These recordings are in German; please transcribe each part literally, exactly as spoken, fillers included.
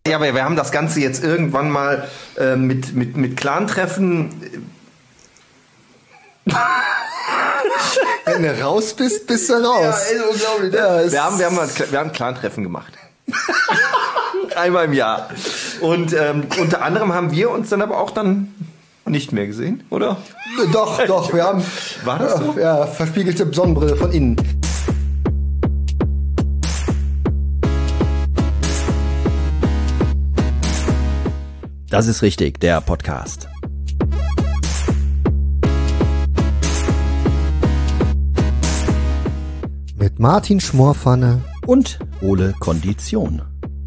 Ja, aber wir haben das Ganze jetzt irgendwann mal äh, mit, mit, mit Clan-Treffen. Wenn du raus bist, bist du raus. Ja, ist unglaublich. Ne? Ja, wir haben, wir haben, wir haben Clan-Treffen gemacht. Einmal im Jahr. Und ähm, unter anderem haben wir uns dann aber auch dann nicht mehr gesehen, oder? Doch, doch, wir haben. War das so? Ja, verspiegelte Sonnenbrille von innen. Das ist richtig, der Podcast. Mit Martin Schmorpfanne und Ole Kondition.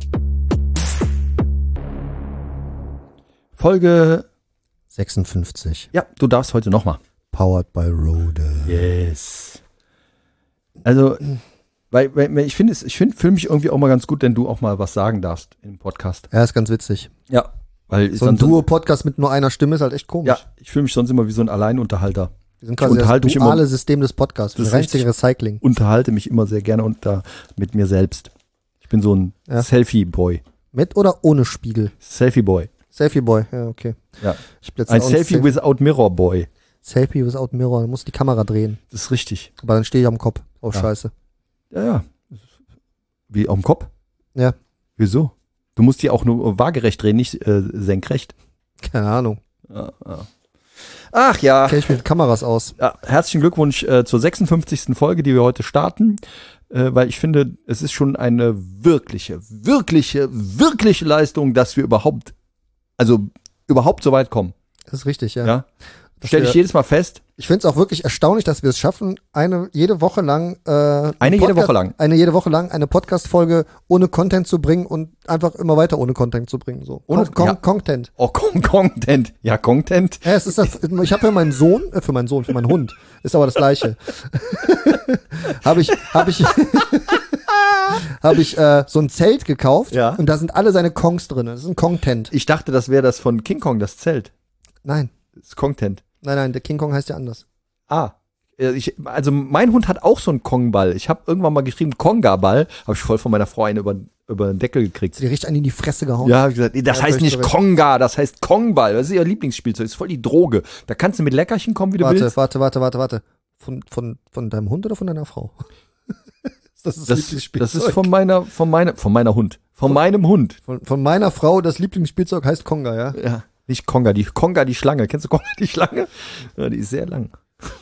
Folge sechsundfünfzig. Ja, du darfst heute nochmal. Powered by Rode. Yes. Also, weil, weil ich finde es, ich finde, fühle mich irgendwie auch mal ganz gut, wenn du auch mal was sagen darfst im Podcast. Ja, ist ganz witzig. Ja. Weil so ein Duo-Podcast mit nur einer Stimme ist halt echt komisch. Ja, ich fühle mich sonst immer wie so ein Alleinunterhalter. Wir sind quasi das duale System des Podcasts. Das ist Recycling. Unterhalte mich immer sehr gerne unter, mit mir selbst. Ich bin so ein ja. Selfie-Boy. Mit oder ohne Spiegel? Selfie-Boy. Selfie-Boy, ja, okay. Ja. Ein Selfie Self- without Mirror-Boy. Selfie without Mirror, da muss die Kamera drehen. Das ist richtig. Aber dann stehe ich am Kopf. Oh, ja. Scheiße. Ja, ja. Wie, am Kopf? Ja. Wieso? Du musst die auch nur waagerecht drehen, nicht äh, senkrecht. Keine Ahnung. Ja, ja. Ach ja. Kenn ich mit Kameras aus. Ja, herzlichen Glückwunsch äh, zur sechsundfünfzigsten Folge, die wir heute starten. Äh, weil ich finde, es ist schon eine wirkliche, wirkliche, wirkliche Leistung, dass wir überhaupt, also überhaupt so weit kommen. Das ist richtig, ja. Ja. Stelle ich jedes Mal fest. Ich finde es auch wirklich erstaunlich, dass wir es schaffen, eine jede Woche lang äh, eine Podcast, jede Woche lang eine jede Woche lang eine Podcast-Folge ohne Content zu bringen und einfach immer weiter ohne Content zu bringen. So ohne Con- ja. Content. Oh, Con- Content. Ja, Content. Ja, es ist das, ich habe für meinen Sohn, äh, für meinen Sohn, für meinen Hund, ist aber das Gleiche. habe ich, habe ich, habe ich äh, so ein Zelt gekauft ja. und da sind alle seine Kongs drin. Das ist ein Kong-Tent. Ich dachte, das wäre das von King Kong, das Zelt. Nein. Das ist Kong-Tent. Nein, nein, der King Kong heißt ja anders. Ah. Ich, also mein Hund hat auch so einen Kong-Ball. Ich habe irgendwann mal geschrieben Konga-Ball. Habe ich voll von meiner Frau einen über, über den Deckel gekriegt. Sie richtig einen in die Fresse gehauen. Ja, hab ich gesagt, das ja, heißt nicht Konga, das heißt Kong-Ball. Das ist ihr Lieblingsspielzeug. Das ist voll die Droge. Da kannst du mit Leckerchen kommen, wie du warte, willst. Warte, warte, warte, warte. Von, von, von deinem Hund oder von deiner Frau? Das ist das, Lieblingsspielzeug. Das ist von meiner, von meiner, von meiner Hund. Von, von meinem Hund. Von, von meiner Frau, das Lieblingsspielzeug heißt Konga, ja? Ja. Nicht Konga, die Konga, die Schlange. Kennst du Konga, die Schlange? Ja, die ist sehr lang.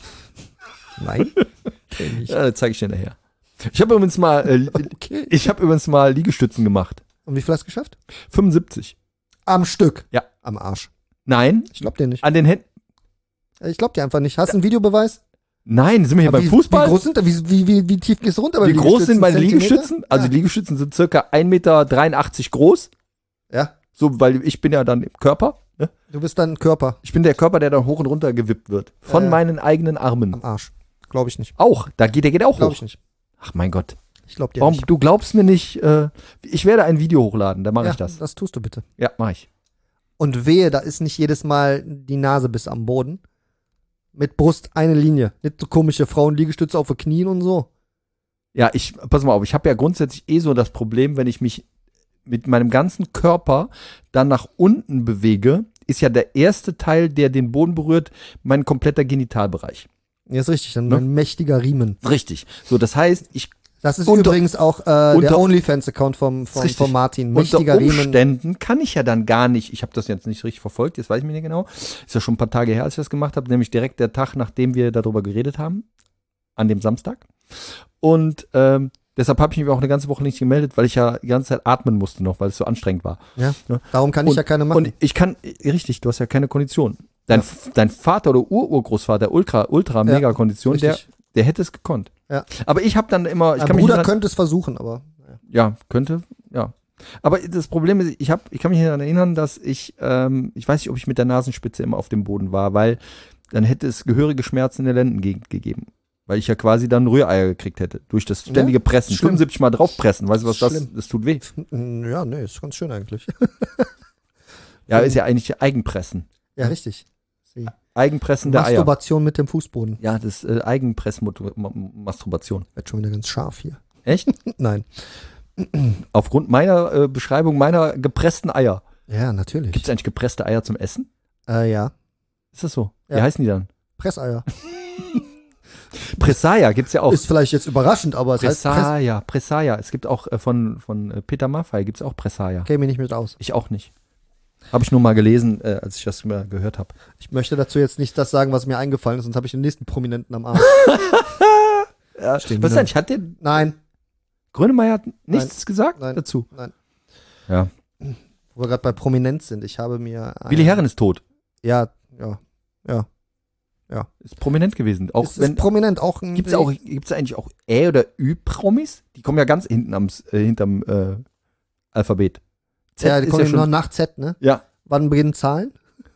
Nein? Kenn ich. Ja, das zeige ich dir nachher. Ich habe übrigens mal, äh, okay. ich habe übrigens mal Liegestützen gemacht. Und wie viel hast du geschafft? fünfundsiebzig. Am Stück? Ja. Am Arsch? Nein. Ich glaub dir nicht. An den Händen? Ich glaub dir einfach nicht. Hast du einen Videobeweis? Nein, sind wir hier Aber beim wie, Fußball? Wie groß sind da? Wie, wie, wie, wie tief gehst du runter? Wie groß sind meine Zentimeter? Liegestützen? Also ja. die Liegestützen sind circa ein Meter dreiundachtzig groß. Ja. So, weil ich bin ja dann im Körper. Ne? Du bist dann Körper. Ich bin der Körper, der dann hoch und runter gewippt wird. Von äh, meinen eigenen Armen. Am Arsch. Glaube ich nicht. Auch. Da geht, der geht auch glaub hoch. Ich nicht. Ach mein Gott. Ich glaube dir Warum, nicht. Du glaubst mir nicht, äh, ich werde ein Video hochladen, da mache ja, ich das. das tust du bitte. Ja, mache ich. Und wehe, da ist nicht jedes Mal die Nase bis am Boden. Mit Brust eine Linie. Nicht so komische Frauenliegestütze auf den Knien und so. Ja, ich, pass mal auf, ich habe ja grundsätzlich eh so das Problem, wenn ich mich mit meinem ganzen Körper dann nach unten bewege, ist ja der erste Teil, der den Boden berührt, mein kompletter Genitalbereich. Ja, ist richtig, dann ne? ein mächtiger Riemen. Richtig. So, das heißt, ich Das ist unter, übrigens auch äh, der OnlyFans-Account vom, vom, vom Martin. Mächtiger Unter Umständen Riemen. kann ich ja dann gar nicht, ich habe das jetzt nicht richtig verfolgt, jetzt weiß ich mir nicht genau, ist ja schon ein paar Tage her, als ich das gemacht habe, nämlich direkt der Tag, nachdem wir darüber geredet haben, an dem Samstag. Und ähm, deshalb habe ich mich auch eine ganze Woche nicht gemeldet, weil ich ja die ganze Zeit atmen musste noch, weil es so anstrengend war. Ja, ja. Darum kann ich und, ja keine machen. Und ich kann, richtig, du hast ja keine Kondition. Dein, ja. dein Vater oder Ur-Urgroßvater, ultra, ultra, ja, mega Kondition, der, der hätte es gekonnt. Ja. Aber ich habe dann immer, ich Mein kann Bruder mich könnte es versuchen, aber ja. ja, könnte, ja. Aber das Problem ist, ich habe, ich kann mich daran erinnern, dass ich, ähm, ich weiß nicht, ob ich mit der Nasenspitze immer auf dem Boden war, weil dann hätte es gehörige Schmerzen in der Lendengegend gegeben. Weil ich ja quasi dann Rühreier gekriegt hätte. Durch das ständige ja, Pressen. Schlimm. fünfundsiebzig Mal draufpressen. Weißt du, was das, das tut weh. Ja, nee, ist ganz schön eigentlich. Ja, ist ja eigentlich Eigenpressen. Ja, richtig. Sie. Eigenpressen der Eier. Masturbation mit dem Fußboden. Ja, das ist äh, Eigenpressmasturbation. Wird schon wieder ganz scharf hier. Echt? Nein. Aufgrund meiner äh, Beschreibung meiner gepressten Eier. Ja, natürlich. Gibt es eigentlich gepresste Eier zum Essen? Äh, ja. Ist das so? Wie Ja. heißen die dann? Presseier. Pressaia gibt's ja auch. Ist vielleicht jetzt überraschend, aber es heißt Press. Pressaia, Pressaia. Es gibt auch äh, von, von äh, Peter Maffay gibt's auch Pressaia. Käme ich nicht mit aus. Ich auch nicht. Habe ich nur mal gelesen, äh, als ich das mal gehört habe. Ich möchte dazu jetzt nicht das sagen, was mir eingefallen ist, sonst habe ich den nächsten Prominenten am Arm. Ja, Stimmt, was ist ne? eigentlich? Hat der Nein. Grönemeyer hat nichts gesagt Nein. dazu? Nein. Ja. Wo wir gerade bei Prominenz sind. Ich habe mir. ein- Willi Herren ist tot. Ja, ja, ja. Ist prominent gewesen. Auch ist, wenn, ist prominent auch ein. gibt's auch, gibt's eigentlich auch Ä- oder Ü-Promis? Die kommen ja ganz hinten am, äh, hinterm äh, Alphabet. Z Ja, die ist kommen ja noch schon, nach Z, ne? ja. Wann beginnen Zahlen?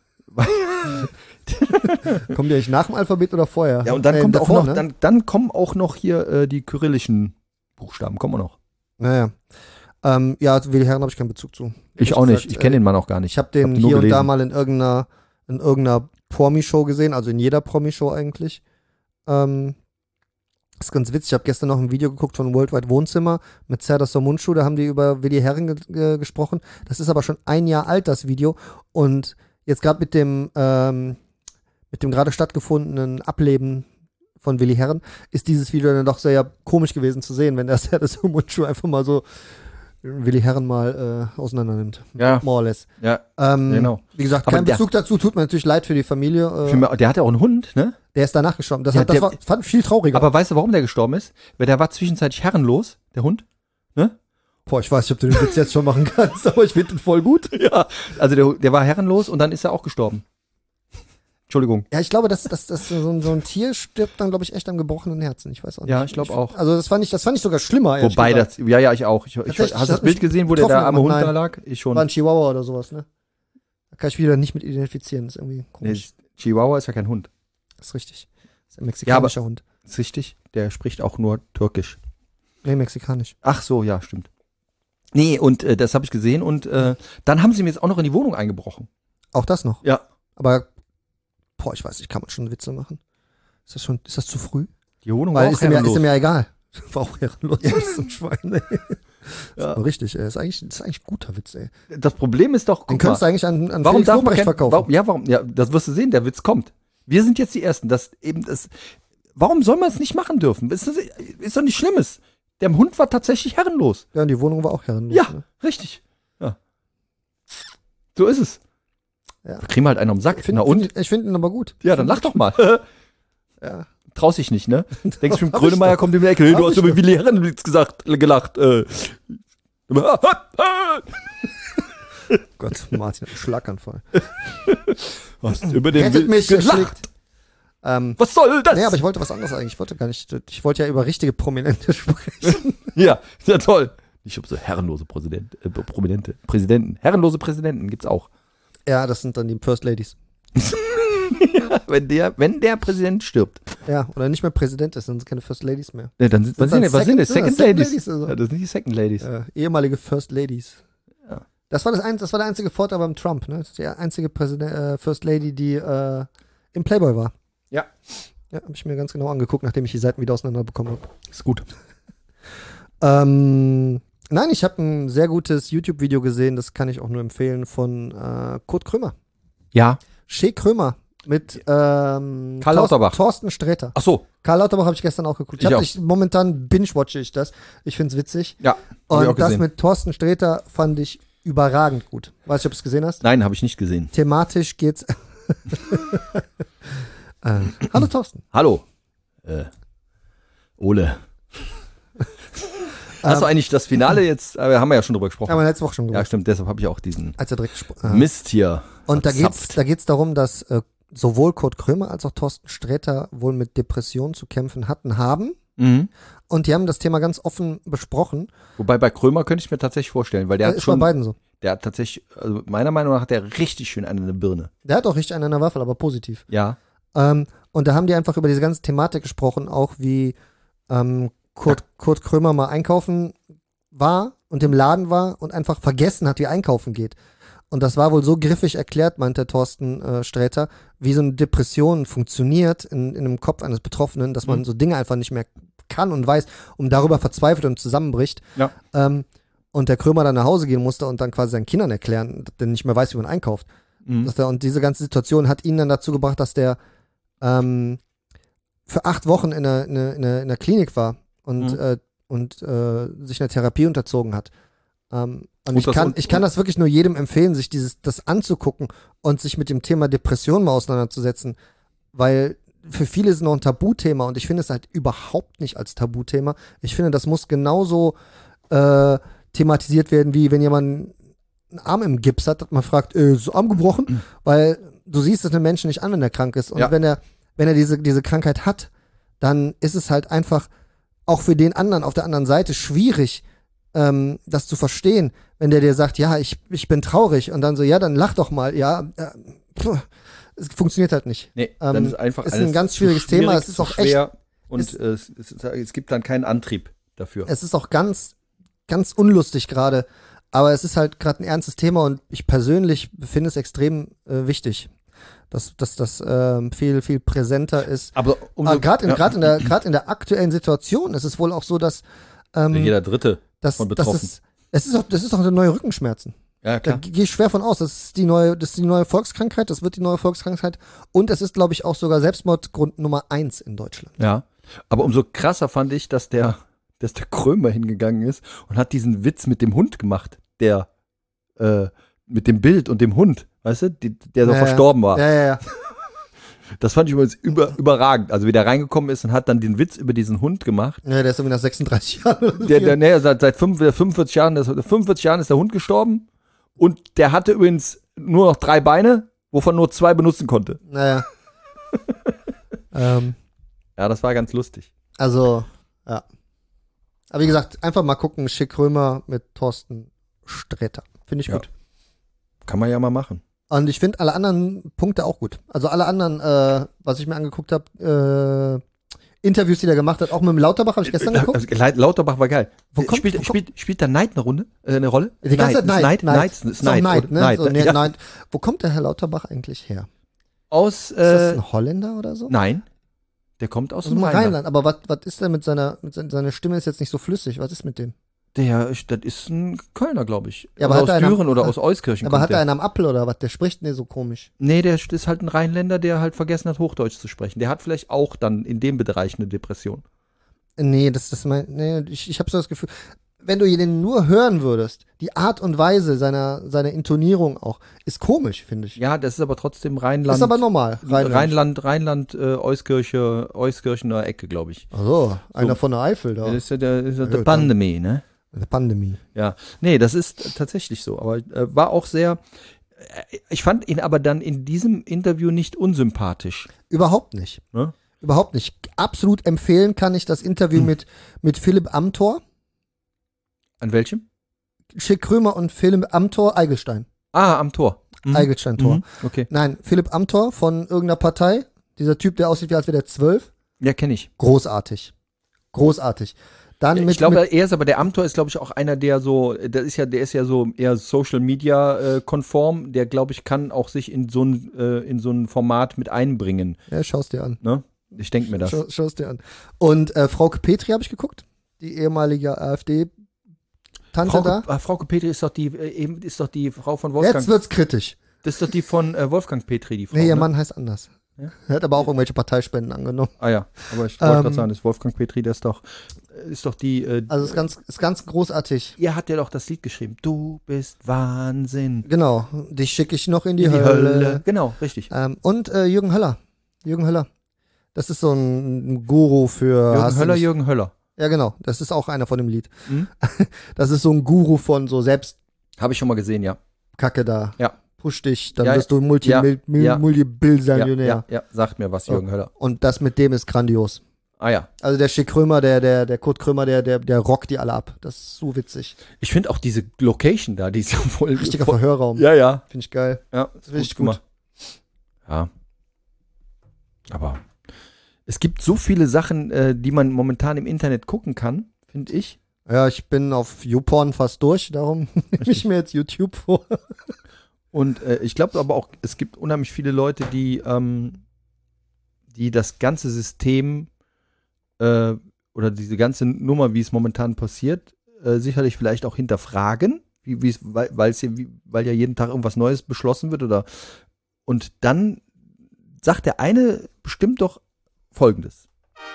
Kommen die eigentlich nach dem Alphabet oder vorher? Ja, und dann Äh, kommt auch davor, noch, ne? dann, dann kommen auch noch hier äh, die kyrillischen Buchstaben, kommen auch noch. Naja. Ähm, ja, zu Willi Herren habe ich keinen Bezug zu. Ich Ehrlich auch nicht, gesagt, ich kenne äh, den Mann auch gar nicht. Ich habe den Hab nur hier und da gelesen. mal in irgendeiner, in irgendeiner Promi-Show gesehen, also in jeder Promi-Show eigentlich. Ähm, ist ganz witzig, ich habe gestern noch ein Video geguckt von Worldwide Wohnzimmer mit Serdar Somuncu, da haben die über Willi Herren ge ge gesprochen. Das ist aber schon ein Jahr alt, das Video. Und jetzt gerade mit dem, ähm, mit dem gerade stattgefundenen Ableben von Willi Herren ist dieses Video dann doch sehr komisch gewesen zu sehen, wenn der Serdar Somuncu einfach mal so Willi Herren mal äh, auseinander nimmt. Ja. More or less. Ja, Ähm, genau. Wie gesagt, Aber kein der- Bezug dazu, tut mir natürlich leid für die Familie. Äh, Für mich- Der hatte auch einen Hund, ne? der ist danach gestorben. Das, Ja, hat, das der- war, fand ich viel trauriger. Aber weißt du, warum der gestorben ist? Weil der war zwischenzeitlich herrenlos, der Hund. Ne? Boah, ich weiß nicht, ob du den Witz jetzt schon machen kannst, aber ich finde den voll gut. Ja. Also der, der war herrenlos und dann ist er auch gestorben. Entschuldigung. Ja, ich glaube, dass, dass, dass so, ein, so ein Tier stirbt dann, glaube ich, echt am gebrochenen Herzen. Ich weiß auch nicht. Ja, ich glaube auch. Also das fand ich, das fand ich sogar schlimmer. ehrlich Wobei gesagt. das, ja, ja, ich auch. Ich, ich, Tatsächlich, hast du das das hat Bild mich gesehen, wo der getroffen da arme Hund gemacht. da Nein. lag? Ich schon. War ein Chihuahua oder sowas, ne? Da kann ich wieder nicht mit identifizieren. Das ist irgendwie Nee, komisch. Chihuahua ist ja kein Hund. Das ist richtig. Das ist ein mexikanischer Hund. Ist richtig. Der spricht auch nur Türkisch. Nee, mexikanisch. Ach so, ja, stimmt. Nee, und äh, das habe ich gesehen und äh, dann haben sie mir jetzt auch noch in die Wohnung eingebrochen. Auch das noch. Ja. Aber, boah, ich weiß nicht, kann man schon Witze machen? Ist das schon, ist das zu früh? Die Wohnung Weil war auch ist ihm, ja, ist herrenlos. ihm ja egal. War auch herrenlos. Das ist so ein Schwein, ey. Ja. Ja. Richtig, ey. Ist eigentlich, das ist eigentlich ein guter Witz, ey. Das Problem ist doch, Den guck könntest du mal, eigentlich an, an warum Felix darf man Lobrecht kein, verkaufen. warum, ja, warum, ja, das wirst du sehen, der Witz kommt. Wir sind jetzt die Ersten, das eben das, warum soll man es nicht machen dürfen? Ist, das, ist doch nicht Schlimmes. Der Hund war tatsächlich herrenlos. Ja, und die Wohnung war auch herrenlos. Ja, Ne? richtig. Ja. So ist es. Ja. Wir kriegen halt einen am Sack. Ich find, Na und? find, ich finde ihn aber gut. Ja, dann lach doch mal. Ja. Traust dich nicht, ne? Denkst du, Hab ich Grönemeyer doch. kommt in die Ecke, hey, Hab du hast ich über doch. Willi Herrenwitz gesagt, gelacht. Äh. Gott, Martin hat einen Schlaganfall. Hast über den Rettet Witz mich, er gelacht. schlägt. Ähm, Was soll das? nee, aber ich wollte was anderes eigentlich. Ich wollte gar nicht, ich wollte ja über richtige Prominente sprechen. Ja, ja toll. Ich habe so herrenlose Präsident, äh, Prominente, Präsidenten. Herrenlose Präsidenten gibt's auch. Ja, das sind dann die First Ladies. Ja, wenn der, wenn der Präsident stirbt. Ja, oder nicht mehr Präsident ist, dann sind keine First Ladies mehr. Ja, dann sind, was dann sind, was sind das? Second- Second, ja, Second Ladies. Ladies also. Ja, das sind die Second Ladies. Äh, ehemalige First Ladies. Ja. Das war das, ein, das war der einzige Vorteil beim Trump, ne? Das ist die einzige Präsident, äh, First Lady, die äh, im Playboy war. Ja. Ja, habe ich mir ganz genau angeguckt, nachdem ich die Seiten wieder auseinander bekommen habe. Ist gut. Ähm, nein, ich habe ein sehr gutes YouTube-Video gesehen, das kann ich auch nur empfehlen, von äh, Kurt Krömer. Ja. Shea Krömer mit ähm, Karl Thorsten- Lauterbach. Thorsten Sträter. Ach so. Karl Lauterbach habe ich gestern auch geguckt. Ich Ich hab, auch. ich, momentan binge-watche ich das. Ich find's witzig. Ja. hab ich auch Und das gesehen. mit Thorsten Sträter fand ich überragend gut. Weiß nicht, ob du es gesehen hast. Nein, habe ich nicht gesehen. Thematisch geht's. äh, hallo Thorsten. Hallo. Äh, Ole. Hast du eigentlich das Finale jetzt, aber haben wir ja schon drüber gesprochen. Haben wir letzte Woche schon Ja, gemacht. stimmt, deshalb habe ich auch diesen Als er direkt gespro- äh, Mist hier. Und da geht's, verzapft. da geht's darum, dass äh, sowohl Kurt Krömer als auch Thorsten Sträter wohl mit Depressionen zu kämpfen hatten, haben. Mhm. Und die haben das Thema ganz offen besprochen. Wobei bei Krömer könnte ich mir tatsächlich vorstellen, weil der Der hat ist bei schon, beiden so. der hat tatsächlich, also meiner Meinung nach hat der richtig schön eine in der Birne. Der hat auch richtig einen an der Waffel, aber positiv. Ja. Ähm, und da haben die einfach über diese ganze Thematik gesprochen, auch wie ähm, Kurt, Kurt Krömer mal einkaufen war und im Laden war und einfach vergessen hat, wie einkaufen geht. Und das war wohl so griffig erklärt, meint der Thorsten äh, Sträter, wie so eine Depression funktioniert in, in einem Kopf eines Betroffenen, dass man Mhm. so Dinge einfach nicht mehr kann und weiß und darüber verzweifelt und zusammenbricht. Ja. Ähm, und der Krömer dann nach Hause gehen musste und dann quasi seinen Kindern erklären, dass der nicht mehr weiß, wie man einkauft. Mhm. Dass der, und diese ganze Situation hat ihn dann dazu gebracht, dass der ähm, für acht Wochen in einer, in einer, in einer, in einer Klinik war und, Mhm. äh, und äh, sich einer Therapie unterzogen hat. Ähm, und Und ich das- kann, und- ich kann das wirklich nur jedem empfehlen, sich dieses, das anzugucken und sich mit dem Thema Depression mal auseinanderzusetzen, weil für viele ist es noch ein Tabuthema und ich finde es halt überhaupt nicht als Tabuthema. Ich finde, das muss genauso äh, thematisiert werden, wie wenn jemand einen Arm im Gips hat, dass man fragt, äh, ist Arm gebrochen? Mhm. Weil du siehst es einem Menschen nicht an, wenn er krank ist. Und Ja. wenn er, wenn er diese, diese Krankheit hat, dann ist es halt einfach auch für den anderen auf der anderen Seite schwierig, ähm, das zu verstehen, wenn der dir sagt, ja, ich, ich bin traurig und dann so, ja, dann lach doch mal, ja, äh, pff, es funktioniert halt nicht. Nee, Ähm, dann ist einfach ist alles ein ganz zu schwieriges Thema, schwierig, es ist zu auch echt- schwer und es- äh, es, es, ist- es gibt dann keinen Antrieb dafür. Es ist auch ganz, ganz unlustig gerade, aber es ist halt gerade ein ernstes Thema und ich persönlich finde es extrem äh, wichtig, dass, dass das ähm, viel, viel präsenter ist. Aber Aber gerade in, ja, grad in, der, grad in der aktuellen Situation ist es wohl auch so, dass, ähm, jeder Dritte dass, von dass betroffen. es, es ist auch, das ist auch eine neue Rückenschmerzen. Ja, Da klar. gehe ich schwer von aus. Das ist die neue, das ist die neue Volkskrankheit, das wird die neue Volkskrankheit. Und es ist, glaube ich, auch sogar Selbstmordgrund Nummer eins in Deutschland. Ja. Aber umso krasser fand ich, dass der, dass der Krömer hingegangen ist und hat diesen Witz mit dem Hund gemacht, der äh, mit dem Bild und dem Hund, weißt du, die, der so Ja, verstorben war. Ja, ja, ja. Das fand ich übrigens über, überragend. Also wie der reingekommen ist und hat dann den Witz über diesen Hund gemacht. Ja, der ist irgendwie nach sechsunddreißig Jahren oder so. Der, der, nee, seit, seit fünf, fünfundvierzig Jahren, das, fünfundvierzig Jahren ist der Hund gestorben und der hatte übrigens nur noch drei Beine, wovon nur zwei benutzen konnte. Naja. ähm, Ja, das war ganz lustig. also, ja. Aber wie gesagt, einfach mal gucken, Schick Römer mit Thorsten Sträter. Finde ich Ja. gut. Kann man ja mal machen. Und ich finde alle anderen Punkte auch gut. Also alle anderen, äh, was ich mir angeguckt habe, äh, Interviews, die der gemacht hat, auch mit dem Lauterbach, habe ich gestern geguckt. Also, Leit- Lauterbach war geil. Wo kommt- spielt, wo kommt- spielt, spielt da Neid eine Runde? Äh, eine Rolle? Die ganze Zeit Neid. Neid, Neid. Neid, Ist doch Neid, Neid, oder? ne? Neid, So, nee, ja. Neid. Wo kommt der Herr Lauterbach eigentlich her? Aus, Ist das äh, ein Holländer oder so? nein. Der kommt aus Aus dem dem Rheinland. Rheinland. Aber was was ist denn mit seiner, mit seiner, seine Stimme ist jetzt nicht so flüssig. Was ist mit dem? Der, ist- das ist ein Kölner, glaube ich. Ja, aber oder hat er aus einen- Düren oder aus Euskirchen Aber kommt hat er der. einen am Apfel oder was? Der spricht nicht so komisch. Nee, der ist halt ein Rheinländer, der halt vergessen hat, Hochdeutsch zu sprechen. Der hat vielleicht auch dann in dem Bereich eine Depression. Nee, das, das mein, nee, ich, ich habe so das Gefühl, wenn du den nur hören würdest, die Art und Weise seiner, seiner Intonierung auch, ist komisch, finde ich. Ja, das ist aber trotzdem Rheinland. ist aber normal. Rheinland. Rheinland, Rheinland, äh, Euskirche, Euskirchener Ecke, glaube ich. Ach so, einer So. von der Eifel da. Das ist ja der, ist ja Ja, der dann- Pandemie, ne? Eine Pandemie. Ja, nee, das ist tatsächlich so. Aber äh, war auch sehr. Äh, ich fand ihn aber dann in diesem Interview nicht unsympathisch. Überhaupt nicht. Ne? Überhaupt nicht. Absolut empfehlen kann ich das Interview Hm. mit, mit Philipp Amthor. An welchem? Schick Krömer und Philipp Amthor, Eigelstein. Ah, am Tor. Mhm. Eigelstein-Tor. Mhm. Okay. Nein, Philipp Amthor von irgendeiner Partei. Dieser Typ, der aussieht, wie als wäre der zwölf. Ja, kenne ich. Großartig. Großartig. Dann mit, ich glaube, mit, er ist aber der Amtor ist, glaube ich, auch einer, der so, der ist ja, der ist ja so eher Social Media äh, konform. Der, glaube ich, kann auch sich in so ein äh, in so ein Format mit einbringen. ja, schau's dir an. Ne? Ich denke mir das. Schau, schau's dir an. Und äh, Frauke Petri habe ich geguckt. Die ehemalige AfD-Tante Frauke, da. ah, Frauke Petri ist doch die, äh, eben ist doch die Frau von Wolfgang. Jetzt wird's kritisch. Das ist doch die von äh, Wolfgang Petri, die Frau. Nee, ihr ne? Mann heißt anders. Ja? Er hat aber auch irgendwelche Parteispenden angenommen. Ah ja, aber ich wollte Ähm, gerade sagen, das ist Wolfgang Petri, der ist doch, ist doch die. Äh, Also ist ganz, ist ganz großartig. ihr hat ja doch das Lied geschrieben. Du bist Wahnsinn. Genau. Dich schicke ich noch in die, In die Hölle. Hölle. Genau, richtig. Ähm, und äh, Jürgen Höller. Jürgen Höller. Das ist so ein Guru für. Jürgen hast du Höller, nicht- Jürgen Höller. Ja, genau. Das ist auch einer von dem Lied. Mhm. Das ist so ein Guru von so Selbstkacke Habe ich schon mal gesehen, ja. da. Ja. Push dich, dann Ja, wirst du multi ja, mil, mil, ja. Multi-Billionär. Ja, ja, ja, sagt mir was, Jürgen Höller. Und das mit dem ist grandios. Ah ja. Also der Schick Krömer, der, der, der Kurt Krömer, der, der, der rockt die alle ab. Das ist so witzig. Ich finde auch diese Location da, die ist ja voll. Richtiger voll, Verhörraum. Ja, ja. Finde ich geil. Ja, Das ist richtig gut gut. gemacht. Ja. Aber es gibt so viele Sachen, äh, die man momentan im Internet gucken kann, finde ich. Ja, ich bin auf YouPorn fast durch, darum nehme ich mir jetzt YouTube vor. Und äh, ich glaube aber auch, es gibt unheimlich viele Leute, die, ähm, die das ganze System äh, oder diese ganze Nummer, wie es momentan passiert, äh, sicherlich vielleicht auch hinterfragen, wie, wie es, weil, weil's ja, wie, weil ja jeden Tag irgendwas Neues beschlossen wird oder und dann sagt der eine bestimmt doch Folgendes.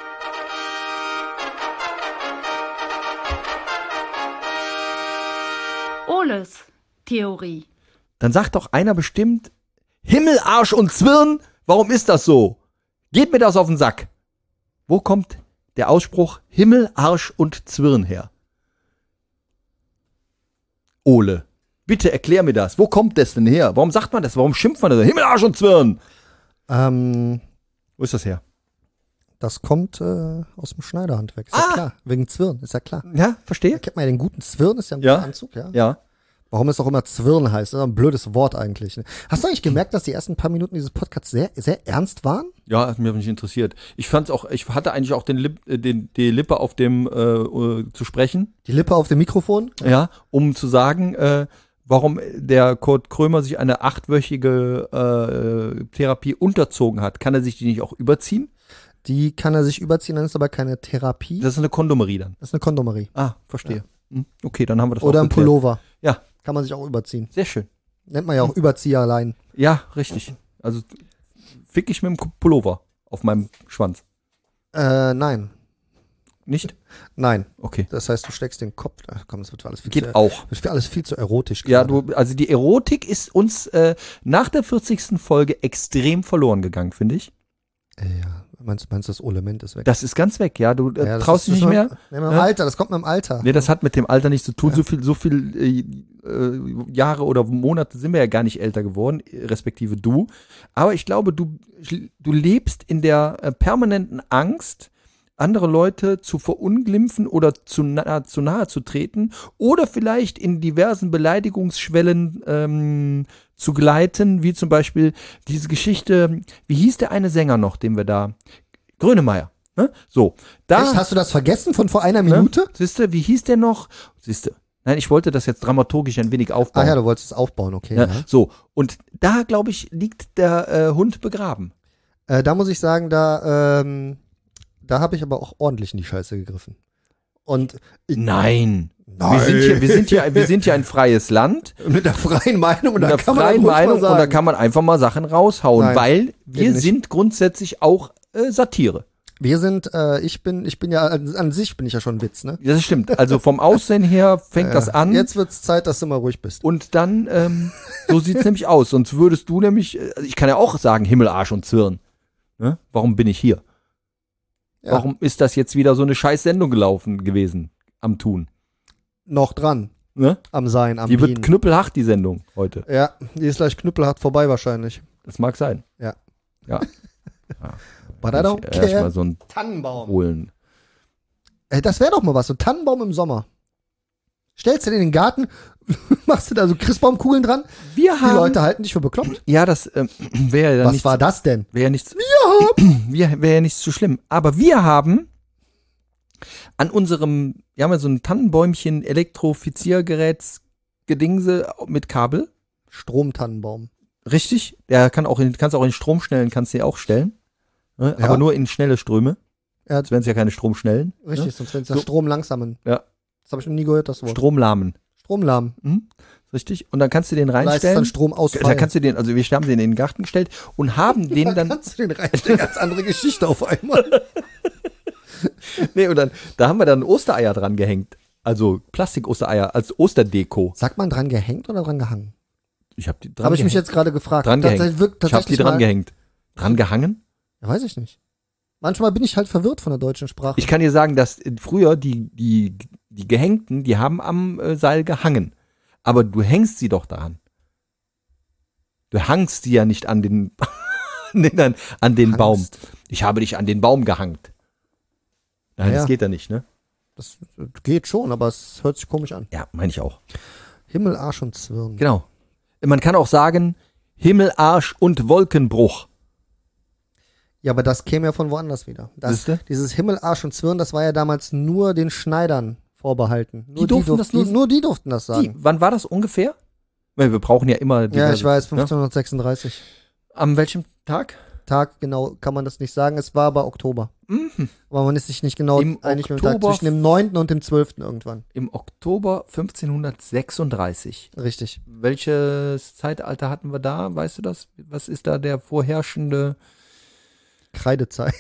Oles Theorie. Dann sagt doch einer bestimmt, Himmel, Arsch und Zwirn, warum ist das so? Geht mir das auf den Sack? Wo kommt der Ausspruch Himmel, Arsch und Zwirn her? Ole, bitte erklär mir das. Wo kommt das denn her? Warum sagt man das? Warum schimpft man das? Himmel, Arsch und Zwirn! Ähm, Wo ist das her? das kommt äh, aus dem Schneiderhandwerk, ist Ah. ja klar. Wegen Zwirn, ist ja klar. Ja, verstehe. Da kennt man ja den guten Zwirn, ist ja ein Ja. guter Anzug, ja. Ja. Warum es auch immer Zwirn heißt, das ist ein blödes Wort eigentlich. Ne? Hast du eigentlich gemerkt, dass die ersten paar Minuten dieses Podcasts sehr, sehr ernst waren? Ja, hat mich nicht interessiert. Ich fand's auch, ich hatte eigentlich auch den, Lip, äh, den die Lippe auf dem äh, äh, zu sprechen, Die Lippe auf dem Mikrofon? ja, um zu sagen, äh, warum der Kurt Krömer sich eine achtwöchige äh, Therapie unterzogen hat. Kann er sich die nicht auch überziehen? Die kann er sich überziehen, dann ist aber keine Therapie. Das ist eine Kondomerie dann. Das ist eine Kondomerie. Ah, verstehe. Hm, okay, dann haben wir das Oder auch ein geklärt. Pullover. Ja, Kann man sich auch überziehen. sehr schön. Nennt man ja auch Überzieherlein. Ja, richtig. Also fick ich mit dem Pullover auf meinem Schwanz. Äh, nein. Nicht? Nein. Okay. Das heißt, du steckst den Kopf. Ach komm, das wird alles viel Geht zu, auch. wird für alles viel zu erotisch. Ja, gerade. du, also die Erotik ist uns äh, nach der vierzigsten Folge extrem verloren gegangen, finde ich. Äh, ja. Meinst, meinst du, das Element ist weg? Das ist ganz weg, ja. Du äh, Ja, das traust ist- dich das nicht ist mehr. mit dem Ja. Alter, das kommt mit dem Alter. Nee, das hat mit dem Alter nichts zu tun. Ja. So viel, so viel äh, äh, Jahre oder Monate sind wir ja gar nicht älter geworden, respektive du. Aber ich glaube, du, du lebst in der äh, permanenten Angst, andere Leute zu verunglimpfen oder zu, na, zu nahe zu treten oder vielleicht in diversen Beleidigungsschwellen ähm, zu gleiten, wie zum Beispiel diese Geschichte, wie hieß der eine Sänger noch, den wir da, Grönemeyer, ne? So, da, Echt? Hast du das vergessen von vor einer ne? Minute? Siehste, wie hieß der noch? Siehste, nein, ich wollte das jetzt dramaturgisch ein wenig aufbauen. Ah ja, du wolltest es aufbauen, okay. Ja, Ja. so, und da, glaube ich, liegt der äh, Hund begraben. Äh, da muss ich sagen, da, ähm, da habe ich aber auch ordentlich in die Scheiße gegriffen. Und ich, Nein. Nein. Wir sind hier, wir sind hier, wir sind hier ein freies Land. mit der freien Meinung und Mit da einer kann man freien auch ruhig mal Meinung und sagen. da kann man einfach mal Sachen raushauen, Nein, weil wir eben nicht. sind grundsätzlich auch äh, Satire. Wir sind, äh, ich bin, ich bin ja, an, an sich bin ich ja schon ein Witz, ne? Das stimmt. Also vom Aussehen her fängt das an. Jetzt wird's Zeit, dass du mal ruhig bist. Und dann, ähm, so sieht's nämlich aus. Sonst würdest du nämlich, äh, ich kann ja auch sagen, Himmel, Arsch und Zwirn. Ne? Warum bin ich hier? Ja. Warum ist das jetzt wieder so eine scheiß Sendung gelaufen gewesen am Tun? Noch dran. Ne? Am Sein, am Die wird Bienen. knüppelhart, die Sendung heute. Ja, die ist gleich knüppelhart vorbei wahrscheinlich. Das mag sein. Ja. Ja. But I don't Ich erst mal care. so einen Tannenbaum. holen. Ey, das wäre doch mal was, so ein Tannenbaum im Sommer. Stellst du den in den Garten, machst du da so Christbaumkugeln dran, Wir die haben. Leute halten dich für bekloppt. Ja, das ähm, wäre ja dann Was nichts, war das denn? wäre ja nichts. Wir wäre ja nichts zu schlimm. Aber wir haben an unserem, wir haben ja so ein Tannenbäumchen Elektrofiziergeräts Gedingse mit Kabel. Stromtannenbaum. Richtig? Der kann auch in, kannst auch in Strom stellen, kannst du ja auch stellen. Ne? Ja. Aber nur in schnelle Ströme. Ja, Sonst wären es ja keine Stromschnellen. richtig, sonst wenn es So. der Strom langsamen. Ja. Das habe ich noch nie gehört, das Ne? Wort. Stromlahmen. Stromlahm. Mhm. Richtig? Und dann kannst du den Leistet dann reinstellen. Stromausfall. Da kannst du den, also wir haben den in den Garten gestellt und haben den da dann. kannst du den reinstellen, ganz andere Geschichte auf einmal. Nee, und dann, da haben wir dann Ostereier dran gehängt. Also Plastik-Ostereier als Osterdeko. Sagt man dran gehängt oder dran gehangen? Ich habe die dran Habe ich mich gehängt. jetzt gerade gefragt. Dran gehängt. Tatsächlich, wirkt- Ich habe die tatsächlich dran mal- gehängt. Dran gehangen? Ja, weiß ich nicht. Manchmal bin ich halt verwirrt von der deutschen Sprache. Ich kann dir sagen, dass äh, früher die, die, die Gehängten, die haben am äh, Seil gehangen. Aber du hängst sie doch daran. Du hangst sie ja nicht an den, nee, nein, an den Hangst. Baum. Ich habe dich an den Baum gehangt. Nein, Ja. das geht ja nicht, ne? Das geht schon, aber es hört sich komisch an. Ja, meine ich auch. Himmel, Arsch und Zwirn. Genau. Man kann auch sagen, Himmel, Arsch und Wolkenbruch. Ja, aber das käme ja von woanders wieder. Das, Siehste? dieses Himmel, Arsch und Zwirn, das war ja damals nur den Schneidern vorbehalten. Nur durften das nur- die, nur die durften das Die, sagen. wann war das ungefähr? Weil wir brauchen ja immer Ja, diverse- ich weiß, ne? fünfzehnhundertsechsunddreißig. An welchem Tag? Tag genau kann man das nicht sagen. Es war aber Oktober. Mhm. Aber man ist sich nicht genau Im einig mit dem Tag. Oktober- Zwischen dem neunten und dem zwölften irgendwann. Im Oktober fünfzehnhundertsechsunddreißig. Richtig. Welches Zeitalter hatten wir da? Weißt du das? Was ist da der vorherrschende? Kreidezeit.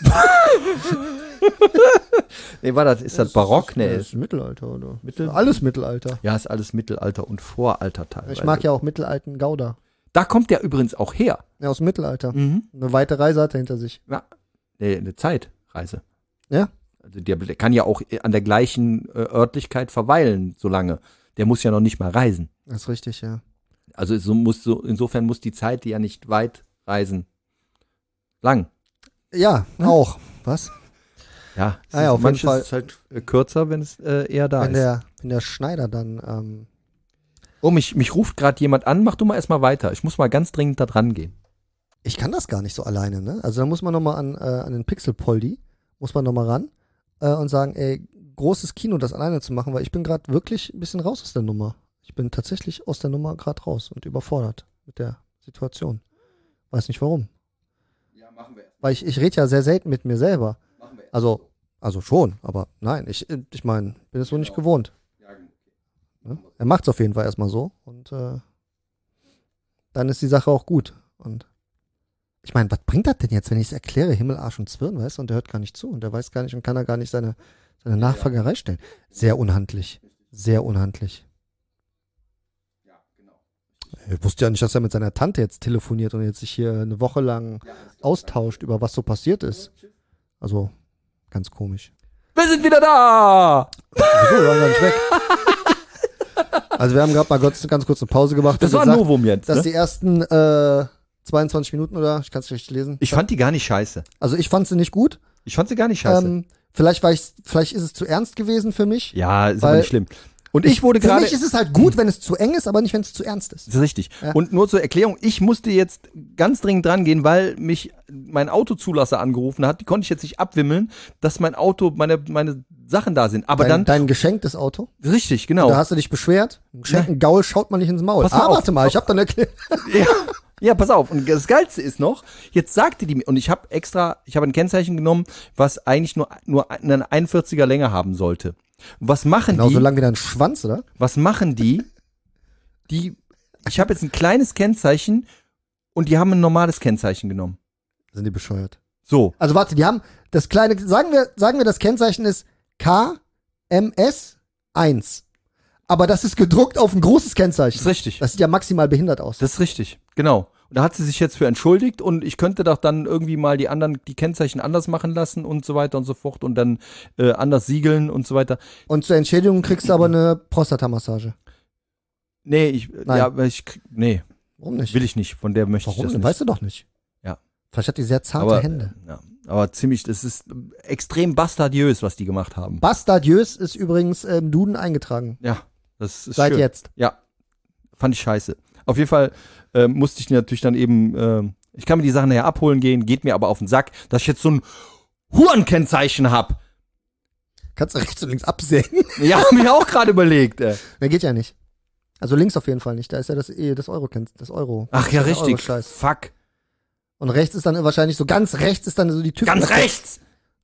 Nee, war das, ist das Barock? Nee, Das ist Mittelalter, oder? Mittel- Alles Mittelalter. ja, ist alles Mittelalter und Voralter teilweise. Ich mag ja auch mittelalten Gouda. Da kommt der übrigens auch her. Ja, aus dem Mittelalter. Mhm. Eine weite Reise hat er hinter sich. Ja, nee, eine Zeitreise. Ja? Also der, der kann ja auch an der gleichen äh, Örtlichkeit verweilen, so lange. Der muss ja noch nicht mal reisen. Das ist richtig, ja. Also so muss so, insofern muss die Zeit die ja nicht weit reisen. Lang. Ja, auch. Was? Ja, es Ah ja, ist, auf jeden manches Fall. ist halt äh, kürzer, wenn es äh, eher da Wenn ist. der, wenn der Schneider dann, ähm, Oh, mich, mich ruft gerade jemand an. Mach du mal erstmal weiter. Ich muss mal ganz dringend da dran gehen. ich kann das gar nicht so alleine, ne? Also da muss man nochmal an, äh, an den Pixel-Poldi, muss man nochmal ran äh, und sagen, ey, großes Kino, das alleine zu machen, weil ich bin gerade wirklich ein bisschen raus aus der Nummer. Ich bin tatsächlich aus der Nummer gerade raus und überfordert mit der Situation. Weiß nicht warum. Ja, machen wir. Weil ich, ich rede ja sehr selten mit mir selber. Also, also schon, aber nein, ich, ich meine, bin es so nicht gewohnt. Ne? Er macht es auf jeden Fall erstmal so und äh, dann ist die Sache auch gut. Und ich meine, was bringt das denn jetzt, wenn ich es erkläre, Himmel, Arsch und Zwirn, weißt du, und der hört gar nicht zu und der weiß gar nicht und kann da gar nicht seine, seine Nachfragerei stellen. Sehr unhandlich. Sehr unhandlich. Ich wusste ja nicht, dass er mit seiner Tante jetzt telefoniert und jetzt sich hier eine Woche lang austauscht über was so passiert ist. Also, ganz komisch. Wir sind wieder da! Wieso, wir waren gar nicht weg. Also wir haben gerade mal ganz, ganz kurz eine Pause gemacht. Das und war ein gesagt, Novum jetzt. dass Ne? die ersten äh, zweiundzwanzig Minuten, oder? Ich kann es richtig lesen. Ich fand die gar nicht scheiße. Also ich fand sie nicht gut. Ich fand sie gar nicht scheiße. Ähm, vielleicht war ich, vielleicht ist es zu ernst gewesen für mich. ja, ist weil- aber nicht schlimm. Und ich wurde Für gerade. mich ist es halt gut, wenn es zu eng ist, aber nicht, wenn es zu ernst ist. Das ist richtig. Ja. Und nur zur Erklärung, ich musste jetzt ganz dringend dran gehen, weil mich mein Autozulasser angerufen hat. Die konnte ich jetzt nicht abwimmeln, dass mein Auto, meine, meine Sachen da sind. Aber dein, dann, dein geschenktes Auto. richtig, genau. Da hast du dich beschwert. Ein geschenkten Gaul schaut man nicht ins Maul. Pass mal Ah, auf. warte mal, ich hab dann erklärt. Ja, ja, pass auf. Und das Geilste ist noch, jetzt sagte die mir, und ich habe extra, ich habe ein Kennzeichen genommen, was eigentlich nur, nur eine einundvierziger Länge haben sollte. Und was machen Genau die? so lang wie dein Schwanz, oder? Was machen die? Die, ich habe jetzt ein kleines Kennzeichen und die haben ein normales Kennzeichen genommen. Sind die bescheuert. So. Also warte, die haben das kleine, sagen wir, sagen wir, das Kennzeichen ist K M S eins. Aber das ist gedruckt auf ein großes Kennzeichen. Das ist richtig. Das sieht ja maximal behindert aus. Das ist richtig. Genau. Und da hat sie sich jetzt für entschuldigt und ich könnte doch dann irgendwie mal die anderen, die Kennzeichen anders machen lassen und so weiter und so fort und dann äh, anders siegeln und so weiter. Und zur Entschädigung kriegst du aber eine Prostatamassage. Nee, ich, Nein. ja, ich, nee, Warum nicht? will ich nicht. Von der möchte Warum ich das denn? nicht. Weißt du doch nicht. Ja. Vielleicht hat die sehr zarte aber, Hände. Ja, aber ziemlich, das ist extrem bastardiös, was die gemacht haben. Bastardiös ist übrigens im Duden eingetragen. Ja, das ist Seit schön. jetzt. Ja, fand ich scheiße. Auf jeden Fall äh, musste ich natürlich dann eben, äh, ich kann mir die Sachen nachher abholen gehen, geht mir aber auf den Sack, dass ich jetzt so ein Hurenkennzeichen hab. Kannst du rechts und links absägen? Ja, hab mir auch gerade überlegt. Äh. Der geht ja nicht. Also links auf jeden Fall nicht. Da ist ja das, eh, das Euro, das Euro. Ach ja, Das ist der richtig. Euro-Scheiß. Fuck. Und rechts ist dann wahrscheinlich so, ganz rechts ist dann so die Tür. Ganz rechts.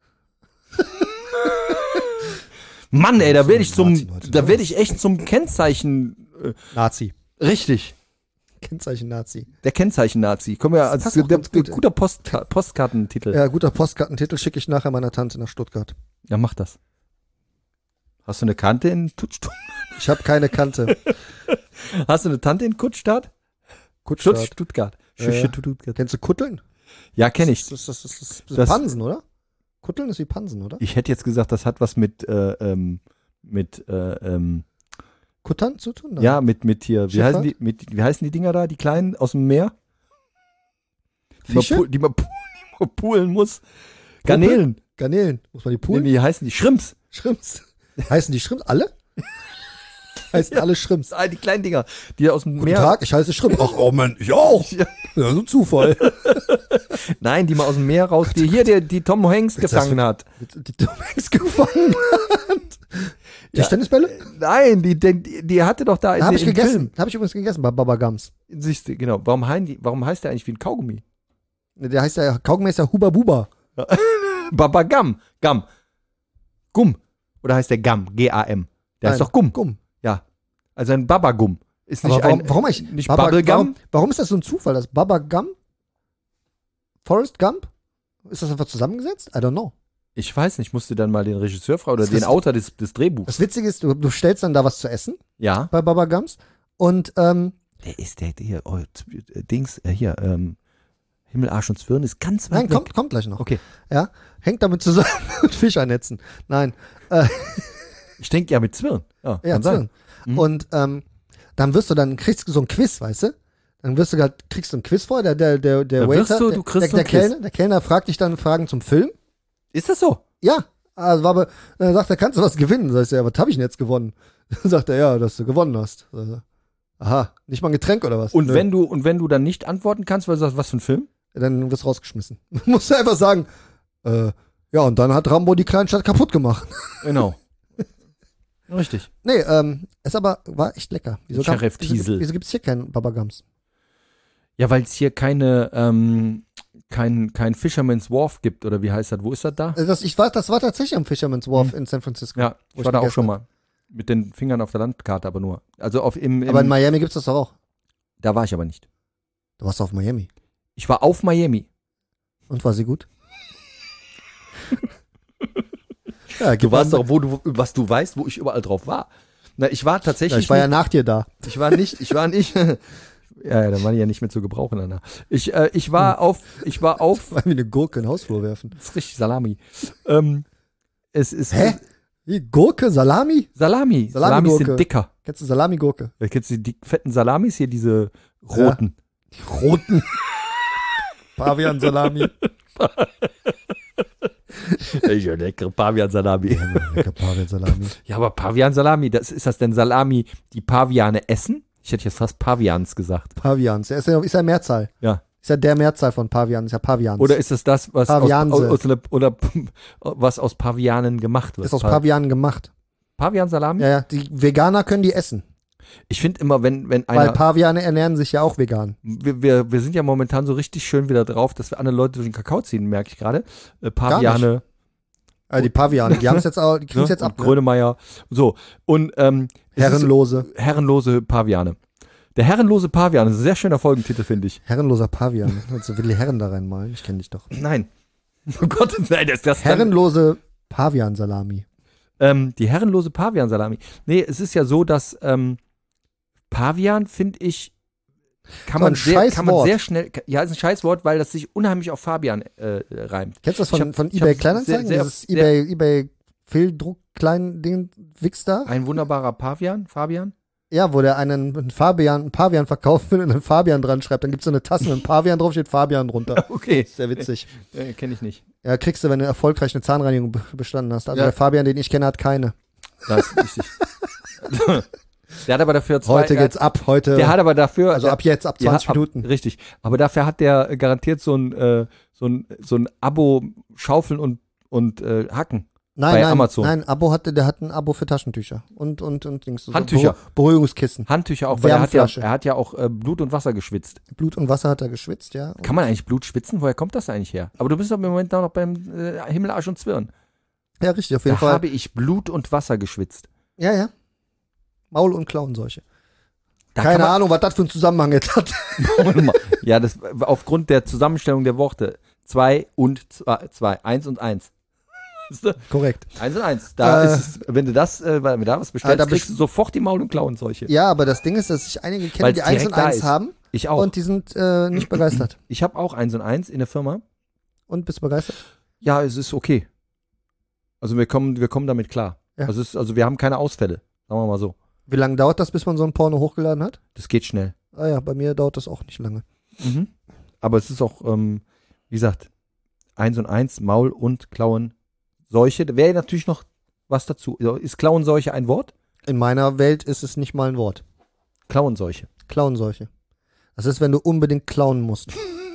Mann, ey, da werde ich zum, Nazi, Leute. da werde ich echt zum Kennzeichen, äh, Nazi. richtig. Kennzeichen Nazi. Der Kennzeichen-Nazi. Komm ja, als passt auch der, ganz der, gut, ey. guter Postka Postkartentitel. Ja, guter Postkartentitel schicke ich nachher meiner Tante nach Stuttgart. Ja, mach das. Hast du eine Kante in Tutschstadt? Ich habe keine Kante. Hast du eine Tante in Kuttstadt? Kuttstadt. Stuttgart. Ja, ja. Stuttgart. Kennst du Kutteln? Ja, kenne ich. Das, das, das, das, das, Das- ist Pansen, oder? Kutteln ist wie Pansen, oder? Ich hätte jetzt gesagt, das hat was mit, äh, ähm, mit, äh, ähm, Kuttern zu tun? Nein. ja, mit, mit hier, wie Schifffahrt? heißen die, mit, wie heißen die Dinger da, die kleinen aus dem Meer? Die man, Fische? pu- die man, pu- die man poolen muss. Garnelen. Garnelen. Muss man die Nee, poolen? wie heißen die? Schrimps. Schrimps. Heißen die Schrimps alle? Heißen alle Schrimps. Ah, die kleinen Dinger, die aus dem Guten Meer. Tag, ich heiße Schrimp. Ach, oh Mann, ich auch. Ja. Ja, so ein Zufall. Nein, die mal aus dem Meer raus, die hier der, die Tom Hanks Jetzt gefangen hast hat. Die Tom Hanks gefangen hat. Tischtennisbälle? Nein, die, die, die hatte doch da in Habe ich im gegessen. Film. Habe ich übrigens gegessen bei Baba Gums. Siehst du, genau. Warum, hein die, warum heißt der eigentlich wie ein Kaugummi? Der heißt ja, Kaugummi ist ja Huba Buba. Babagam. Gam. Gum. Oder heißt der Gam? G A M. Der Nein, heißt doch Gum. Gum. Ja. Also ein Babagum. Ist nicht Aber warum, ein, warum ich, nicht Baba, Bubblegum? warum, warum ist das so ein Zufall, dass Baba Gum? Forrest Gump? Ist das einfach zusammengesetzt? I don't know. Ich weiß nicht, musst du dann mal den Regisseur fragen oder Das den ist- Autor des, des Drehbuchs. Das Witzige ist, du, du stellst dann da was zu essen Ja. bei Baba Gums und ähm, Der ist der, der hier, oh, äh, Dings, äh, hier, ähm, Himmel, Arsch und Zwirn ist ganz weit nein, weg. kommt, kommt gleich noch. Okay. Ja, hängt damit zusammen mit Fischernetzen. Nein, äh, Ich denke ja mit Zwirn. Ja, ja, kann sein. Zwirn. Mhm. Und ähm, dann wirst du dann, kriegst du so ein Quiz, weißt du? Dann wirst du halt, kriegst du ein Quiz vor, der, der, der, der Da Waiter, wirst du- der, du kriegst der, so der ein Quiz. Kellner, der Kellner fragt dich dann Fragen zum Film. Ist das so? Ja, also war aber, dann sagt er, kannst du was gewinnen? Sagst du, ja, was habe ich denn jetzt gewonnen? Dann sagt er, ja, dass du gewonnen hast. Sag ich, aha, nicht mal ein Getränk oder was? Und Nö. wenn du, und wenn du dann nicht antworten kannst, weil du sagst, was für ein Film? Dann wirst du rausgeschmissen. Du musst einfach sagen, äh, ja, und dann hat Rambo die Kleinstadt kaputt gemacht. Genau. Richtig. Nee, ähm, ist aber, war echt lecker. Wieso, gab- Sheriff wieso, Teasel. wieso gibt's hier keinen Baba Gums? Ja, weil es hier keine, ähm, kein, kein Fisherman's Wharf gibt, oder wie heißt das? Wo ist das da? Äh, Das, ich war, das war tatsächlich am Fisherman's Wharf Hm. in San Francisco. Ja, Wo ich war da auch gegessen schon mal. Mit den Fingern auf der Landkarte, aber nur. Also auf im, im Aber in Miami gibt's das doch auch. da war ich aber nicht. Du warst auf Miami. Ich war auf Miami. Und war sie gut? ja, Du warst doch, wo du, was du weißt, wo ich überall drauf war. Na, ich war Ja, tatsächlich. ich war ja nicht, nach dir da. ich war nicht, ich war nicht. ja, ja, dann waren die ja nicht mehr zu gebrauchen danach. Ich, äh, ich war auf, ich war auf, War wie eine Gurke in den Hausflur werfen. das ist richtig Salami. Ähm, es ist Hä? Wie, Gurke? Salami? Salami. Salamis Salami-Gurke. sind dicker. Kennst du Salami-Gurke? Ja, kennst du die fetten Salamis hier, diese roten? Die roten. Pavian-Salami. Ja, leckere Pavian-Salami. Lecker Pavian-Salami. Ja, aber Pavian-Salami, das, ist das denn Salami, die Paviane essen? Ich hätte jetzt fast Pavians gesagt. Pavians. Ja, ist ja, ist ja Mehrzahl. Ja. Ist ja der Mehrzahl von Pavian. Ist ja Pavians. Oder ist es das, was aus, Pavianse. aus, aus, oder was aus Pavianen gemacht wird? ist aus Pa- Pavianen gemacht. Pavian-Salami? Ja, ja. Die Veganer können die essen. Ich finde immer, wenn, wenn Weil einer, Paviane ernähren sich ja auch vegan. wir, wir, wir sind ja momentan so richtig schön wieder drauf, dass wir andere Leute durch den Kakao ziehen, merke ich gerade. Äh, Paviane, Also die Paviane, die haben es jetzt auch, die kriegen es ne? jetzt ab. Und Ne? Grönemeyer, so. Und, ähm, es ist Herrenlose. herrenlose Paviane. Der herrenlose Pavian, das ist ein sehr schöner Folgentitel, finde ich. Herrenloser Pavian. Also will die Herren da reinmalen. Ich kenne dich doch. Nein. Oh Gott, nein, das ist das dann- Herrenlose Pavian-Salami. Ähm, die herrenlose Pavian-Salami. Nee, es ist ja so, dass ähm, Pavian, finde ich, kann, So man ein sehr, scheiß kann man Wort. sehr schnell, ja, ist ein Scheißwort, weil das sich unheimlich auf Fabian äh, reimt. Kennst du das von, Ich hab- von ich eBay hab Kleinanzeigen? sehr- sehr- Dieses sehr- eBay, eBay Fehldruck klein Ding Wix da? Ein wunderbarer Pavian, Fabian? Ja, wo der einen, einen Fabian, einen Pavian verkaufen will und einen Fabian dran schreibt. Dann gibt's so eine Tasse mit einem Pavian drauf, steht Fabian drunter. Okay. Sehr witzig. Äh, Kenne ich nicht. Ja, kriegst du, wenn du erfolgreich eine Zahnreinigung be- bestanden hast. Also Ja. der Fabian, den ich kenne, hat keine. Das ist richtig. Der hat aber dafür zwei. Heute geht's ab, heute. Der hat aber dafür. also ab jetzt, ab Ja, zwanzig ab- Minuten. Richtig. Aber dafür hat der garantiert so ein, äh, so ein, so ein Abo Schaufeln und, und äh, Hacken. Nein, bei nein, Amazon. nein, Abo hatte, der hat ein Abo für Taschentücher und und und Dings. so Handtücher. Beruh- Beruhigungskissen. Handtücher auch, weil er hat ja, Wärmflasche. er hat ja auch äh, Blut und Wasser geschwitzt. Blut und Wasser hat er geschwitzt, ja. Kann man eigentlich Blut schwitzen? Woher kommt das eigentlich her? Aber du bist doch im Moment noch beim äh, Himmel, Arsch und Zwirn. Ja, richtig, auf jeden Da Fall. habe ich Blut und Wasser geschwitzt. Ja, ja. Maul- und Klauenseuche. Da Keine kann Ahnung, was das für einen Zusammenhang jetzt hat. man, ja, das aufgrund der Zusammenstellung der Worte. Zwei und zwei, zwei. Eins und eins. Weißt du? Korrekt. Eins und eins. Da Äh, ist es, wenn du das, äh, wenn du da was bestellst, Ah, da kriegst best- du sofort die Maul- und Klauenseuche. Ja, aber das Ding ist, dass ich einige kenne, Weil's die eins und direkt da eins ist. haben Ich auch. und die sind äh, nicht begeistert. Ich habe auch eins und eins in der Firma. Und bist du begeistert? Ja, es ist okay. Also wir kommen, wir kommen damit klar. Ja. Also, es ist, also wir haben keine Ausfälle. Sagen wir mal so. Wie lange dauert das, bis man so ein Porno hochgeladen hat? Das geht schnell. Ah ja, bei mir dauert das auch nicht lange. Mhm. Aber es ist auch, ähm, wie gesagt, eins und eins, Maul- und Klauenseuche. Da wäre natürlich noch was dazu. Ist Klauenseuche ein Wort? In meiner Welt ist es nicht mal ein Wort. Klauenseuche. Klauenseuche. Das ist, wenn du unbedingt klauen musst.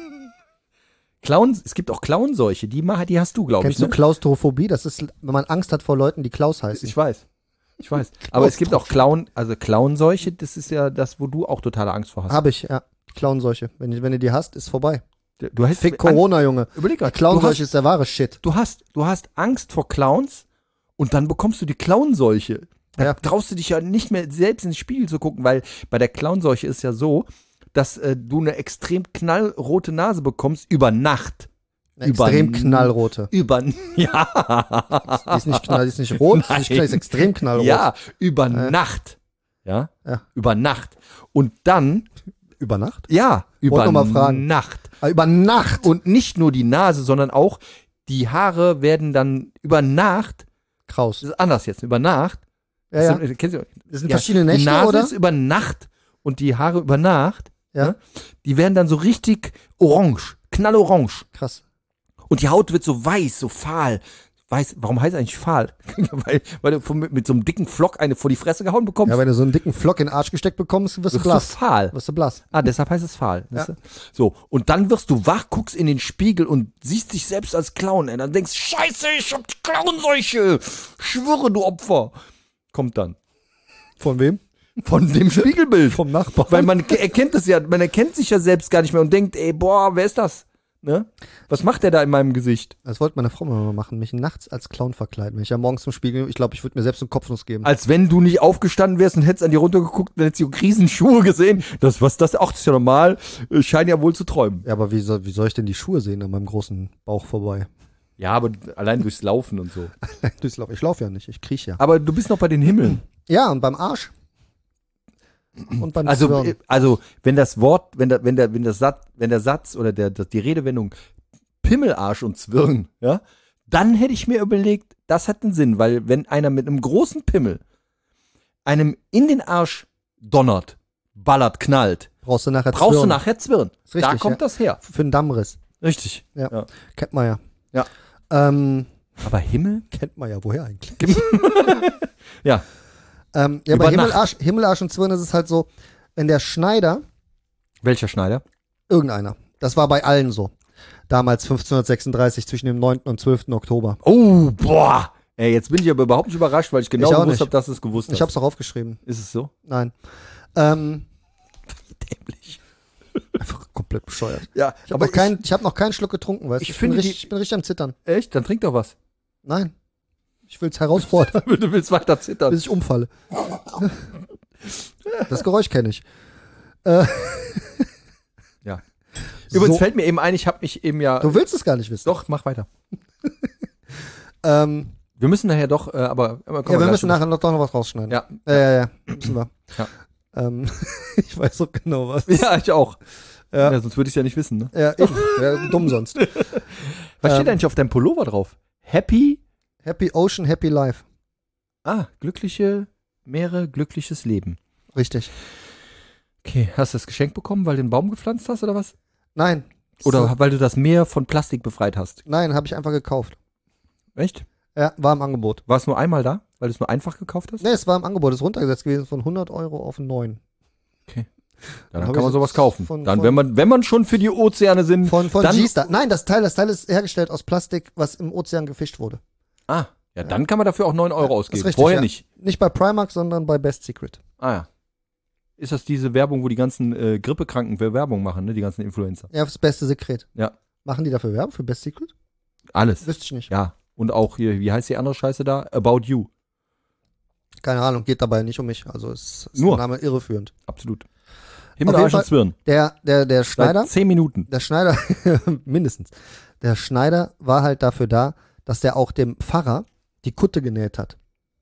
Klauen, es gibt auch Klauenseuche, die, ma- die hast du, glaube ich. Kennst du Ne? Klaustrophobie? Das ist, wenn man Angst hat vor Leuten, die Klaus heißen. Ich weiß. Ich weiß. Aber es gibt auch Klauen, also Klauenseuche, das ist ja das, wo du auch totale Angst vor hast. Habe ich, ja. Klauenseuche. Wenn, wenn du die hast, ist vorbei. Du hast Fick Corona, Junge. Überleg grad, Clownseuche du ist der wahre Shit. Du hast, du hast Angst vor Clowns und dann bekommst du die Clownseuche. Da Ja. traust du dich ja nicht mehr selbst ins Spiegel zu gucken, weil bei der Clownseuche ist ja so, dass äh, du eine extrem knallrote Nase bekommst über Nacht. Eine extrem Über- knallrote. Über, ja. Die ist nicht knall, die ist nicht rot, die ist, nicht Nein. knall, die ist extrem knallrot. Ja, über Äh. Nacht. Ja? Ja. Über Nacht. Und dann, Über Nacht? ja, über noch mal fragen. Nacht. Ah, über Nacht. Und nicht nur die Nase, sondern auch die Haare werden dann über Nacht, Kraus. das ist anders jetzt, über Nacht. Ja, ja. Das sind, kennst du, Das sind ja, verschiedene die Nächte, Nase oder? ist über Nacht und die Haare über Nacht. Ja. ne? Die werden dann so richtig orange, knallorange. Krass. Und die Haut wird so weiß, so fahl. Weiß, warum heißt es eigentlich fahl? weil, weil du von, mit, mit so einem dicken Flock eine vor die Fresse gehauen bekommst. Ja, wenn du so einen dicken Flock in den Arsch gesteckt bekommst, wirst du wirst du blass. fahl. Wirst du blass. Ah, deshalb heißt es fahl. Ja. weißt du? So, und dann wirst du wach, guckst in den Spiegel und siehst dich selbst als Clown. Und dann denkst, scheiße, ich hab die Clownseuche. Schwöre, du Opfer. Kommt dann. Von wem? Von dem Spiegelbild. Vom Nachbarn. Weil man ke- erkennt es ja, man erkennt sich ja selbst gar nicht mehr und denkt, ey, boah, wer ist das? Ne? Was macht der da in meinem Gesicht? Das wollte meine Frau mal machen, mich nachts als Clown verkleiden. Wenn ich ja morgens zum Spiegel, ich glaube, ich würde mir selbst einen Kopfnuss geben. Als wenn du nicht aufgestanden wärst und hättest an dir runtergeguckt und hättest die Riesenschuhe gesehen. Das, was das, ach, das ist ja normal. Äh, Scheint ja wohl zu träumen. Ja, aber wie soll, wie soll ich denn die Schuhe sehen an meinem großen Bauch vorbei? Ja, aber allein durchs Laufen und so. Ich laufe ich lauf ja nicht, ich kriech ja. Aber du bist noch bei den Himmeln. Ja, und beim Arsch. Und beim Also, Zwirn. äh, also, wenn das Wort, wenn der, wenn der, wenn der Satz, wenn der Satz oder der, das, die Redewendung Pimmelarsch und Zwirn, ja, dann hätte ich mir überlegt, das hat einen Sinn, weil wenn einer mit einem großen Pimmel einem in den Arsch donnert, ballert, knallt, Brauchst du nachher brauchst Zwirn. du nachher Zwirn. Ist richtig, da kommt ja. das her. Für einen Dammriss. Richtig. Ja. Ja. Kennt man ja. Ja. Ähm, Aber Himmel? kennt man ja, woher eigentlich? Ja. Ähm, ja, Über bei Nacht. Himmelarsch, Himmelarsch und Zwirn ist es halt so, wenn der Schneider, Welcher Schneider? irgendeiner, das war bei allen so, damals fünfzehnhundertsechsunddreißig zwischen dem neunten und zwölften Oktober. Oh, boah. Ey, jetzt bin ich aber überhaupt nicht überrascht, weil ich genau Ich auch gewusst nicht. habe, dass du es gewusst hast. Ich hab's doch aufgeschrieben. Ist es so? Nein. Ähm, Dämlich. einfach komplett bescheuert. Ja, Ich habe noch, kein, ich hab noch keinen Schluck getrunken, weißt du? ich Ich, finde bin die- richtig, ich bin richtig am Zittern. Echt? Dann trink doch was. Nein. Ich will's herausfordern, Du willst weiter zittern. bis ich umfalle. Das Geräusch kenne ich. Äh, Ja. Übrigens so, fällt mir eben ein, ich habe mich eben ja. du willst es gar nicht wissen. Doch, mach weiter. Ähm, Wir müssen nachher doch, äh, aber, aber ja, wir müssen nachher noch, doch noch was rausschneiden. Ja. Ja, ja, ja. Müssen wir. Ja. Ähm, ich weiß auch genau was. Ja, ich auch. Ja. Ja, sonst würde ich es ja nicht wissen, ne? Ja, eben. Wäre dumm sonst. Was steht Ähm. eigentlich auf deinem Pullover drauf? Happy? Happy Ocean, Happy Life. Ah, glückliche Meere, glückliches Leben. Richtig. Okay, hast du das Geschenk bekommen, weil du den Baum gepflanzt hast oder was? Nein. Oder So, weil du das Meer von Plastik befreit hast? nein, habe ich einfach gekauft. Echt? Ja, war im Angebot. War es nur einmal da, weil du es nur einfach gekauft hast? Nee, es war im Angebot. Es ist runtergesetzt gewesen von hundert Euro auf neun. Ja, dann hab kann ich man sowas jetzt kaufen. von- dann, von- wenn man, wenn man schon für die Ozeane sind. Von, von Dann- G-Star. Nein, das Teil, das Teil ist hergestellt aus Plastik, was im Ozean gefischt wurde. Ah, ja, dann kann man dafür auch neun Euro Ja, ausgeben. ist richtig, Vorher ja. nicht. Nicht bei Primark, sondern bei Best Secret. Ah ja. Ist das diese Werbung, wo die ganzen äh, Grippekranken Werbung machen, ne? Die ganzen Influencer. Ja, das beste Sekret. Ja. Machen die dafür Werbung für Best Secret? Alles. Wüsste ich nicht. Ja. Und auch hier, wie heißt die andere Scheiße da? About You. Keine Ahnung, geht dabei nicht um mich. Also es ist Nur. der Name irreführend. Absolut. Himmel, Auf jeden Arsch und Fall- Zwirn. Der, der, der Schneider, Seit zehn Minuten. der Schneider, mindestens. Der Schneider war halt dafür da, dass der auch dem Pfarrer die Kutte genäht hat.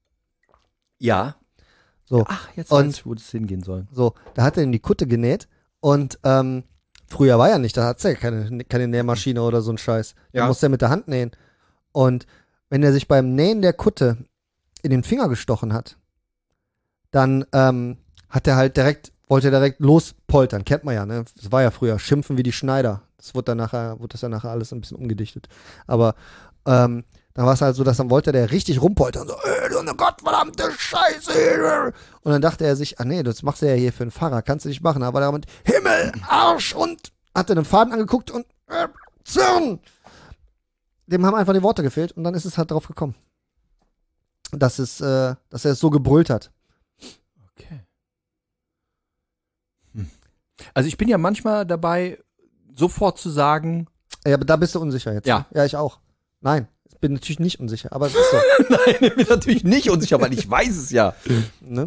Ja. So. Ach, jetzt Und- weiß ich, wo das hingehen soll. So, da hat er ihm die Kutte genäht und ähm, früher war ja nicht, da hat's ja keine, keine Nähmaschine oder so ein Scheiß. Da Ja. musste er mit der Hand nähen. Und wenn er sich beim Nähen der Kutte in den Finger gestochen hat, dann ähm, hat er halt direkt, wollte er direkt lospoltern, kennt man ja, ne? Das war ja früher, schimpfen wie die Schneider. Das wurde dann nachher, wurde das ja nachher alles ein bisschen umgedichtet. Aber ähm, dann war es halt so, dass dann wollte der richtig rumpoltern, so, äh, du eine gottverdammte Scheiße. Und dann dachte er sich, ah nee, das machst du ja hier für einen Pfarrer, kannst du nicht machen. Aber damit Himmel, Arsch und hat er den Faden angeguckt und äh, Zirn. Dem haben einfach die Worte gefehlt und dann ist es halt drauf gekommen. Dass es, äh, dass er es so gebrüllt hat. Okay. Hm. Also ich bin ja manchmal dabei, sofort zu sagen, Ja, aber da bist du unsicher jetzt. Ja. Ja, ich auch. Nein, ich bin natürlich nicht unsicher, aber es ist so. nein, ich bin natürlich nicht unsicher, weil ich weiß es ja. Ne?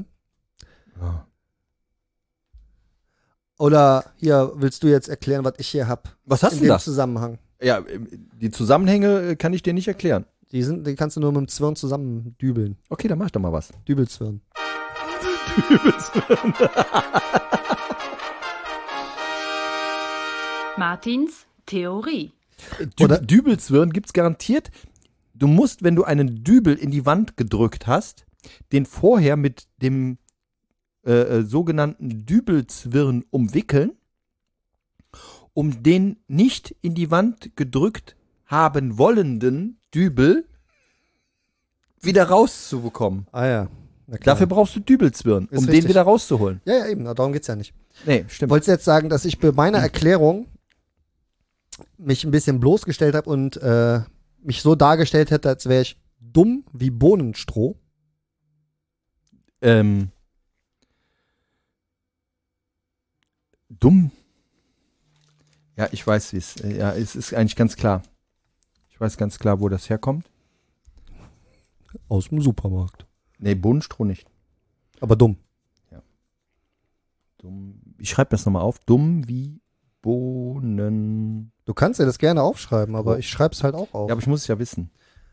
Oder hier, willst du jetzt erklären, was ich hier hab? Was hast in du dem das? Zusammenhang. Ja, die Zusammenhänge kann ich dir nicht erklären. Die, sind, die kannst du nur mit dem Zwirn zusammen dübeln. Okay, dann mach ich doch mal was. Dübelzwirn. Martins Theorie. Dü Oder- Dübelzwirn gibt's garantiert. Du musst, wenn du einen Dübel in die Wand gedrückt hast, den vorher mit dem äh, äh, sogenannten Dübelzwirn umwickeln, um den nicht in die Wand gedrückt haben wollenden Dübel wieder rauszubekommen. Ah ja. Na klar. Dafür brauchst du Dübelzwirn, um Ist den richtig. wieder rauszuholen. Ja, ja, eben. Na, darum geht's ja nicht. Nee, stimmt. Wolltest du jetzt sagen, dass ich bei meiner Erklärung mich ein bisschen bloßgestellt habe und äh, mich so dargestellt hätte, als wäre ich dumm wie Bohnenstroh? Ähm, dumm. Ja, ich weiß, wie es. Ja, es ist eigentlich ganz klar. Ich weiß ganz klar, wo das herkommt. Aus dem Supermarkt. Nee, Bohnenstroh nicht. Aber dumm. Dumm. Ich schreibe das nochmal auf. Dumm wie Bohnen. Du kannst dir das gerne aufschreiben, aber Oh. ich schreib's halt auch auf. Ja, aber ich muss es ja wissen.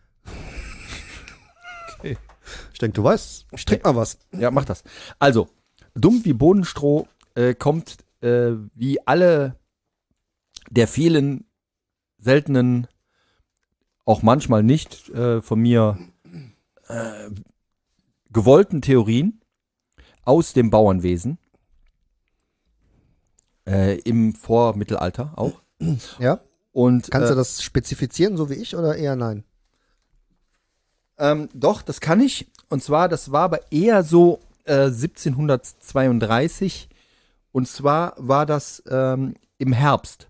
Ich denke, du weißt. Ich trink mal was. Ja, mach das. Also, dumm wie Bohnenstroh äh, kommt äh, wie alle der vielen seltenen, auch manchmal nicht äh, von mir äh, gewollten Theorien aus dem Bauernwesen. Äh, Im Vormittelalter auch. Ja? Und, Kannst äh, du das spezifizieren, so wie ich, oder eher nein? Ähm, doch, das kann ich. Und zwar, das war aber eher so äh, siebzehnhundertzweiunddreißig. Und zwar war das ähm, im Herbst,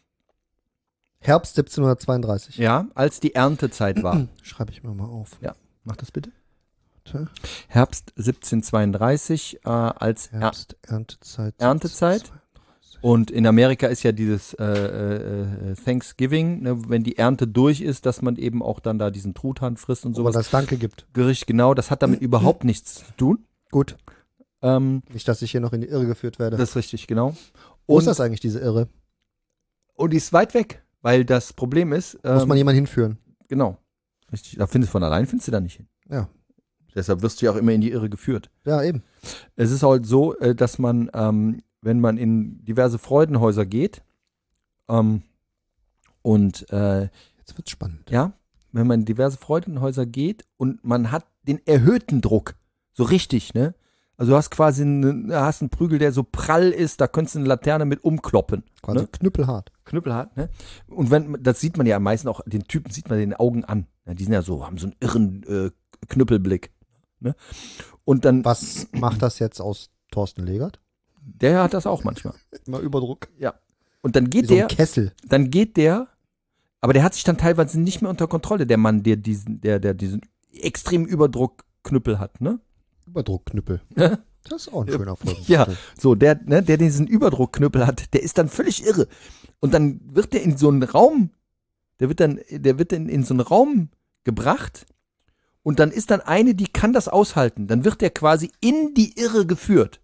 Herbst siebzehnhundertzweiunddreißig. ja, als die Erntezeit war. Schreibe ich mir mal auf. Ja, mach das bitte. Warte. Herbst siebzehnhundertzweiunddreißig äh, als er Herbst, Erntezeit. Erntezeit. siebzehnhundertzweiunddreißig. Und in Amerika ist ja dieses äh, äh, Thanksgiving, ne, wenn die Ernte durch ist, dass man eben auch dann da diesen Truthahn frisst und Wo man sowas. das Danke gibt. Gericht, genau, das hat damit überhaupt nichts zu tun. Gut. Ähm, Nicht, dass ich hier noch in die Irre geführt werde. das ist richtig, genau. Wo ist Und, das eigentlich, diese Irre? und die ist weit weg, weil das Problem ist, ähm, Muss man jemanden hinführen? genau, richtig, da findest du von allein findest du da nicht hin. Ja. Deshalb wirst du ja auch immer in die Irre geführt. Ja, eben. Es ist halt so, äh, dass man, ähm, wenn man in diverse Freudenhäuser geht, ähm, und äh, Jetzt wird's spannend. ja, wenn man in diverse Freudenhäuser geht und man hat den erhöhten Druck, so richtig, ne? Also du hast quasi einen, hast einen Prügel, der so prall ist, da könntest du eine Laterne mit umkloppen. Quasi Ne? knüppelhart. Knüppelhart, ne? Und wenn, das sieht man ja am meisten auch, den Typen sieht man den Augen an. Ja, die sind ja so, haben so einen irren äh, Knüppelblick. Ne? Und dann, Was macht das jetzt aus Thorsten Legert? der hat das auch manchmal. Immer Überdruck. Und dann Wie geht so der, ein Kessel. dann geht der, aber der hat sich dann teilweise nicht mehr unter Kontrolle, der Mann, der diesen, der, der diesen extremen Überdruckknüppel hat, ne? Überdruckknüppel. Ja. Das ist auch ein schöner Folge. Ja, so, der, ne, der diesen Überdruckknüppel hat, der ist dann völlig irre. Und dann wird der in so einen Raum, der wird dann, der wird dann in so einen Raum gebracht und dann ist dann eine, die kann das aushalten. Dann wird der quasi in die Irre geführt.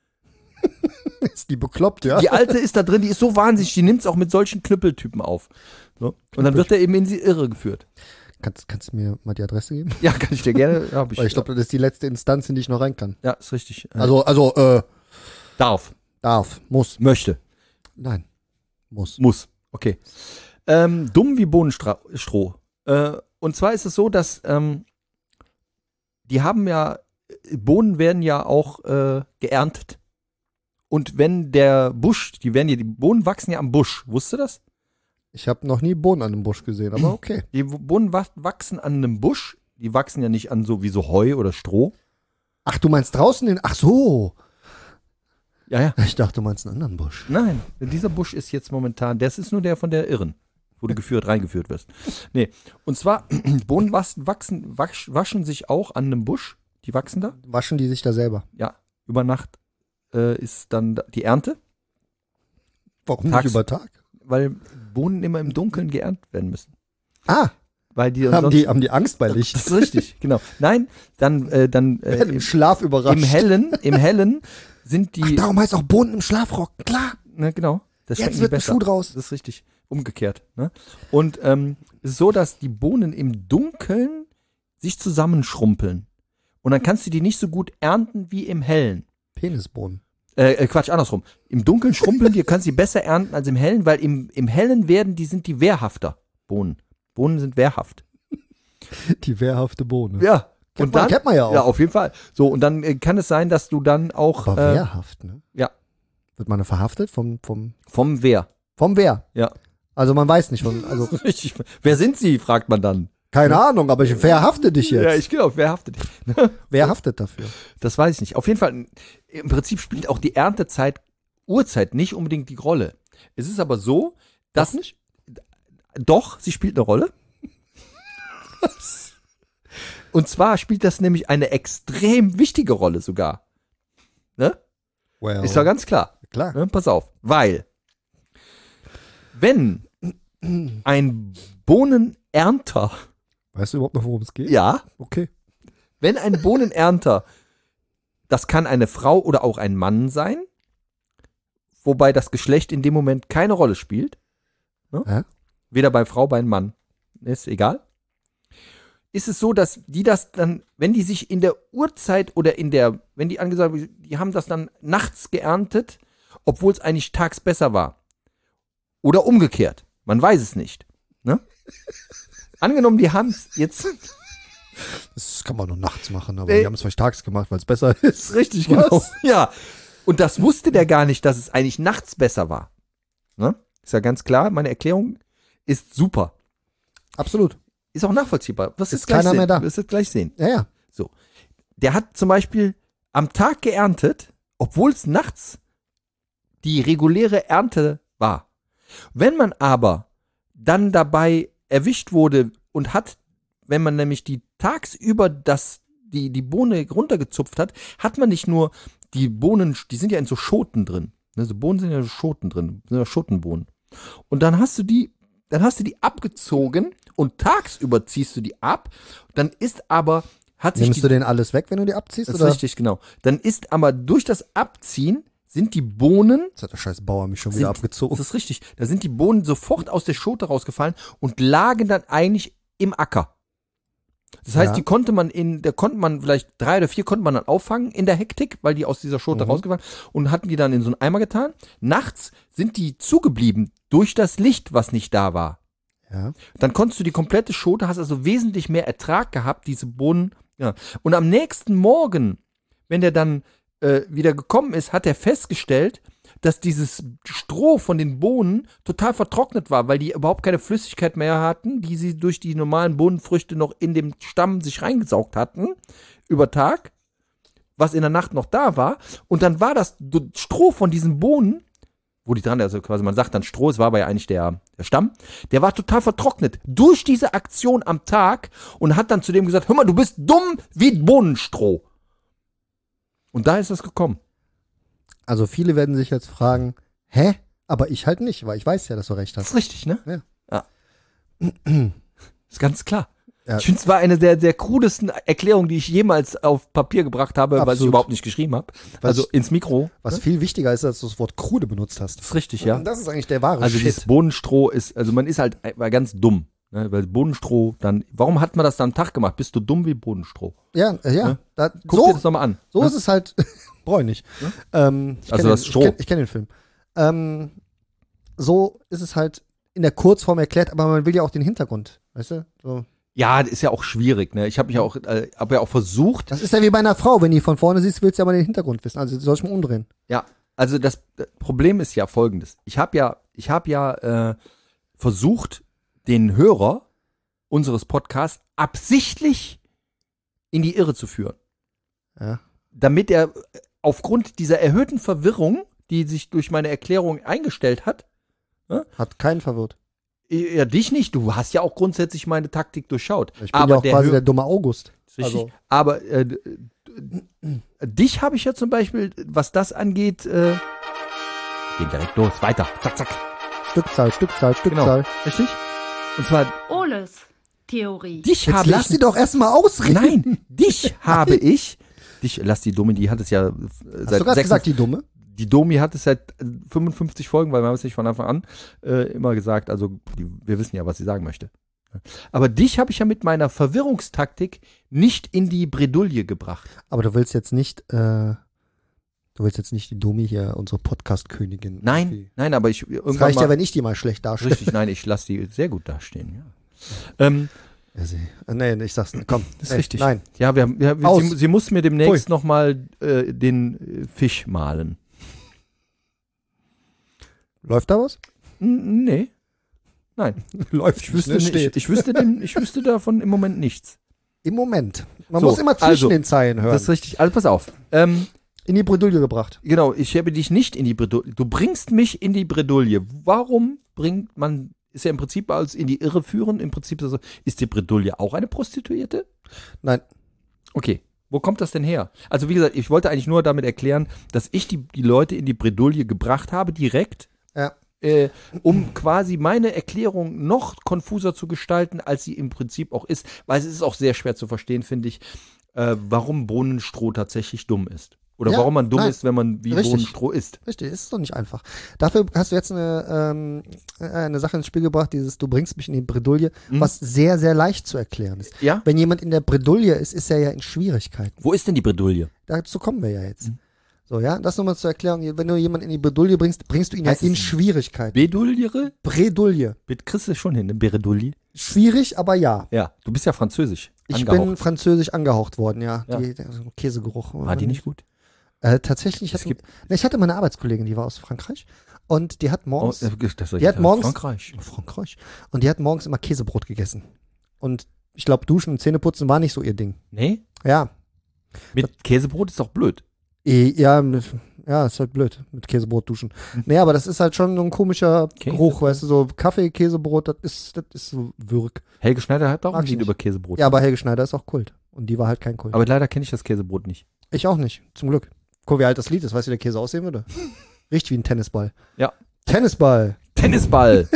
Ist die bekloppt, ja? Die alte ist da drin, die ist so wahnsinnig, die nimmt es auch mit solchen Knüppeltypen auf. So. Und dann wird der eben in die Irre geführt. Kannst, kannst du mir mal die Adresse geben? Ja, kann ich dir gerne. Ja, hab ich, Weil ich glaube, das ist die letzte Instanz, in die ich noch rein kann. ja, ist richtig. Äh, Also, also, äh, darf, darf, muss. möchte, Nein. Muss. muss. Okay. Ähm, dumm wie Bohnenstroh. Äh, und zwar ist es so, dass ähm, die haben ja, Bohnen werden ja auch äh, geerntet. Und wenn der Busch, die werden ja, die Bohnen wachsen ja am Busch. Wusstest du das? Ich habe noch nie Bohnen an einem Busch gesehen, aber okay. Die Bohnen wa- wachsen an einem Busch. Die wachsen ja nicht an so wie so Heu oder Stroh. Ach, du meinst draußen den. Ach so. Ja, ja. Ich dachte, du meinst einen anderen Busch. Nein, dieser Busch ist jetzt momentan, das ist nur der von der Irren, wo du geführt, reingeführt wirst. Nee, und zwar, Bohnen wachsen, wachsen, wasch, waschen sich auch an einem Busch. Die wachsen da. Waschen die sich da selber? Ja, über Nacht äh, ist dann da- die Ernte. Warum Tags- nicht über Tag? weil Bohnen immer im Dunkeln geerntet werden müssen. Ah, Weil die haben sonst- die, haben die Angst bei Licht. Das ist richtig, genau. Nein, dann, äh, dann äh, Werden im Schlaf überrascht. im Hellen, im Hellen sind die, Ach, darum heißt auch Bohnen im Schlafrock. Klar. ne, genau. Das schmecken Jetzt die wird ein besser. Schuh draus. Das ist richtig. Umgekehrt. Ne? Und ähm, es ist so, dass die Bohnen im Dunkeln sich zusammenschrumpeln. Und dann kannst du die nicht so gut ernten wie im Hellen. Penisbohnen. Äh, äh, Quatsch, andersrum. Im Dunkeln schrumpeln die, kannst du die besser ernten als im Hellen, weil im, im Hellen werden die, sind die wehrhafter. Bohnen. Bohnen sind wehrhaft. Die wehrhafte Bohne. Ja. Kennt Und man- dann, kennt man ja auch. Ja, auf jeden Fall. So, und dann äh, kann es sein, dass du dann auch Aber äh, wehrhaft, ne? ja. Wird man verhaftet vom, vom, vom Wehr. vom Wehr? Ja. Also man weiß nicht von, also Richtig. Wer sind sie, fragt man dann. keine Ahnung, aber ich verhafte dich jetzt. Ja, ich genau, wer haftet dich? Wer haftet dafür? Das weiß ich nicht. Auf jeden Fall, im Prinzip spielt auch die Erntezeit, Uhrzeit nicht unbedingt die Rolle. Es ist aber so, dass nicht. Doch, sie spielt eine Rolle. Und zwar spielt das nämlich eine extrem wichtige Rolle sogar. Ne? Well, Ist ja ganz klar. klar. Ne? Pass auf. Weil, wenn ein Bohnenernter, Weißt du überhaupt noch, worum es geht? ja, Okay. wenn ein Bohnenernter, das kann eine Frau oder auch ein Mann sein, wobei das Geschlecht in dem Moment keine Rolle spielt. Ne? Ja. Weder bei Frau, bei Mann. Ist egal. Ist es so, dass die das dann, wenn die sich in der Uhrzeit oder in der, wenn die angesagt, die haben das dann nachts geerntet, obwohl es eigentlich tags besser war. Oder umgekehrt. Man weiß es nicht. Ne? Angenommen, die haben es jetzt. Das kann man nur nachts machen, aber Nee. die haben es vielleicht tags gemacht, weil es besser ist. Richtig, Was? genau. Ja. Und das wusste der gar nicht, dass es eigentlich nachts besser war. Ne? Ist ja ganz klar, meine Erklärung ist super. Absolut. Ist auch nachvollziehbar. Was Ist ist gleich keiner sehen. mehr da. Wirst du gleich sehen. Ja, ja. Der hat zum Beispiel am Tag geerntet, obwohl es nachts die reguläre Ernte war. Wenn man aber dann dabei erwischt wurde und hat, wenn man nämlich die tagsüber das, die, die Bohne runtergezupft hat, hat man nicht nur die Bohnen, die sind ja in so Schoten drin. Ne, so Bohnen sind ja so Schoten drin, sind ja Schotenbohnen. Und dann hast du die, dann hast du die abgezogen und tagsüber ziehst du die ab. Dann ist aber, hat sich Nimmst die, du den alles weg, wenn du die abziehst? das ist oder? richtig, genau. Dann ist aber durch das Abziehen sind die Bohnen, Jetzt hat der scheiß Bauer mich schon Sind- wieder das abgezogen. ist richtig, da sind die Bohnen sofort aus der Schote rausgefallen und lagen dann eigentlich im Acker. Das heißt, Ja. die konnte man in, da konnte man vielleicht drei oder vier konnte man dann auffangen in der Hektik, weil die aus dieser Schote Mhm. rausgefallen und hatten die dann in so einen Eimer getan. Nachts sind die zugeblieben durch das Licht, was nicht da war. Ja. Dann konntest du die komplette Schote, hast also wesentlich mehr Ertrag gehabt, diese Bohnen. Ja. Und am nächsten Morgen, wenn der dann äh, wieder gekommen ist, hat er festgestellt, dass dieses Stroh von den Bohnen total vertrocknet war, weil die überhaupt keine Flüssigkeit mehr hatten, die sie durch die normalen Bohnenfrüchte noch in dem Stamm sich reingesaugt hatten, über Tag, was in der Nacht noch da war. Und dann war das D- Stroh von diesen Bohnen, wo die dran, also quasi man sagt dann Stroh, es war aber ja eigentlich der, der Stamm, der war total vertrocknet durch diese Aktion am Tag und hat dann zu dem gesagt, hör mal, du bist dumm wie Bohnenstroh. Und da ist das gekommen. Also viele werden sich jetzt fragen, hä? Aber ich halt nicht, weil ich weiß ja, dass du recht Das hast. ist richtig, ne? Ja. Ja. Ist ganz klar. Ja. Ich finde, es war eine der, der krudesten Erklärungen, die ich jemals auf Papier gebracht habe, weil ich Absolut. überhaupt nicht geschrieben habe. Also Was- ins Mikro. Was viel wichtiger ist, als du das Wort krude benutzt hast. Das ist richtig, ja. Das ist eigentlich der wahre Also Shit. dieses Bohnenstroh ist, also man ist halt war ganz dumm. Ne? Weil Bohnenstroh, dann, warum hat man das dann am Tag gemacht? Bist du dumm wie Bohnenstroh? Ja, äh, ja. Ne? Da, Guck so dir das nochmal an. so ne? ist es halt. Brauche ich nicht. Ähm, ich Also kenn das den, Stroh. Ich kenne kenn den Film. Ähm, so ist es halt in der Kurzform erklärt, aber man will ja auch den Hintergrund. Weißt du? So. Ja, das ist ja auch schwierig, ne? Ich habe mich auch, äh, hab ja auch versucht, Das ist ja wie bei einer Frau. Wenn die von vorne siehst, willst du ja mal den Hintergrund wissen. Also soll ich mal umdrehen. ja, also das äh, Problem ist ja folgendes. Ich habe ja, ich habe ja äh, versucht, den Hörer unseres Podcasts absichtlich in die Irre zu führen. Ja. Damit er äh, aufgrund dieser erhöhten Verwirrung, die sich durch meine Erklärung eingestellt hat, Hat keinen verwirrt. äh, ja, dich nicht, du hast ja auch grundsätzlich meine Taktik durchschaut. Ich bin aber ja auch der quasi Hör- der dumme August. Richtig. Also- Aber äh, d- d- dich habe ich ja zum Beispiel, was das angeht, äh, geht direkt los, weiter, zack, zack. Stückzahl, Stückzahl, Stückzahl. Genau. Richtig? Und zwar Oles Theorie. dich Jetzt habe lass ich. sie doch erstmal ausreden. Nein, dich habe ich. Dich, lass die Dumme, die hat es ja äh, Hast du seit gerade sechs, gesagt, die Dumme? die Domi hat es seit äh, fünfundfünfzig Folgen, weil wir haben es nicht von Anfang an äh, immer gesagt, also die, wir wissen ja, was sie sagen möchte. Aber dich habe ich ja mit meiner Verwirrungstaktik nicht in die Bredouille gebracht. Aber du willst jetzt nicht, äh, du willst jetzt nicht die Domi hier, unsere Podcast-Königin. Nein, irgendwie- nein, aber ich Es irgendwann reicht mal, ja, wenn ich die mal schlecht darstelle. richtig, nein, ich lasse die sehr gut dastehen, ja. Ähm, Ja, sie, äh, nee, ich sag's nicht. Komm. Das ist nee, richtig. Nein. ja, wir, haben- wir, wir, Aus. sie, sie muss mir demnächst nochmal äh, den äh, Fisch malen. Läuft da was? N nee. Nein. Läuft. Ich wüsste, nicht, ich, ich, wüsste dem, ich wüsste davon im Moment nichts. Im Moment. Man So, muss immer zwischen also, den Zeilen hören. Das ist richtig. Also pass auf. Ähm, In die Bredouille gebracht. genau, ich habe dich nicht in die Bredouille. Du bringst mich in die Bredouille. Warum bringt man, ist ja im Prinzip als in die Irre führen, im Prinzip so, ist die Bredouille auch eine Prostituierte? Nein. Okay. Wo kommt das denn her? Also wie gesagt, ich wollte eigentlich nur damit erklären, dass ich die, die Leute in die Bredouille gebracht habe, direkt, Ja. äh, um quasi meine Erklärung noch konfuser zu gestalten, als sie im Prinzip auch ist. Weil es ist auch sehr schwer zu verstehen, finde ich, äh, warum Bohnenstroh tatsächlich dumm ist. Oder Ja, warum man dumm nein, ist, wenn man wie richtig. Bohnenstroh isst. Richtig, ist doch nicht einfach. Dafür hast du jetzt eine, ähm, eine Sache ins Spiel gebracht, dieses du bringst mich in die Bredouille, Mhm. was sehr, sehr leicht zu erklären ist. Ja? Wenn jemand in der Bredouille ist, ist er ja in Schwierigkeiten. Wo ist denn die Bredouille? Dazu kommen wir ja jetzt. Mhm. So, ja, das nochmal zur Erklärung. Wenn du jemanden in die Bredouille bringst, bringst du ihn Heißt ja in es Schwierigkeiten. Bedouille? Bredouille. Mit kriegst du schon hin, ne? Bredouille? Schwierig, aber ja. Ja, du bist ja französisch. Ich angehaucht. bin französisch angehaucht worden, ja. Ja. Die, der, so ein Käsegeruch. War die nicht gut? Äh, tatsächlich, Es hatte, gibt- ne, ich hatte meine Arbeitskollegin, die war aus Frankreich und die hat Oh, morgens, äh, das die hat morgens- Frankreich. Frankreich, und die hat morgens immer Käsebrot gegessen. Und ich glaube, Duschen und Zähneputzen war nicht so ihr Ding. Nee? Ja, Mit Käsebrot ist doch blöd. eh, ja, mit- ja, ist halt blöd, mit Käsebrot duschen. Nee, aber das ist halt schon so ein komischer Käse- Geruch, weißt du, so Kaffee, Käsebrot, das ist, das ist so Würg. Helge Schneider hat auch Mag ein ich Lied nicht. über Käsebrot. Ja, aber Helge Schneider ist auch Kult. Und die war halt kein Kult. Aber leider kenne ich das Käsebrot nicht. Ich auch nicht, zum Glück. Guck, wie alt das Lied ist, weißt du, wie der Käse aussehen würde? Riecht wie ein Tennisball. Ja. Tennisball. Tennisball.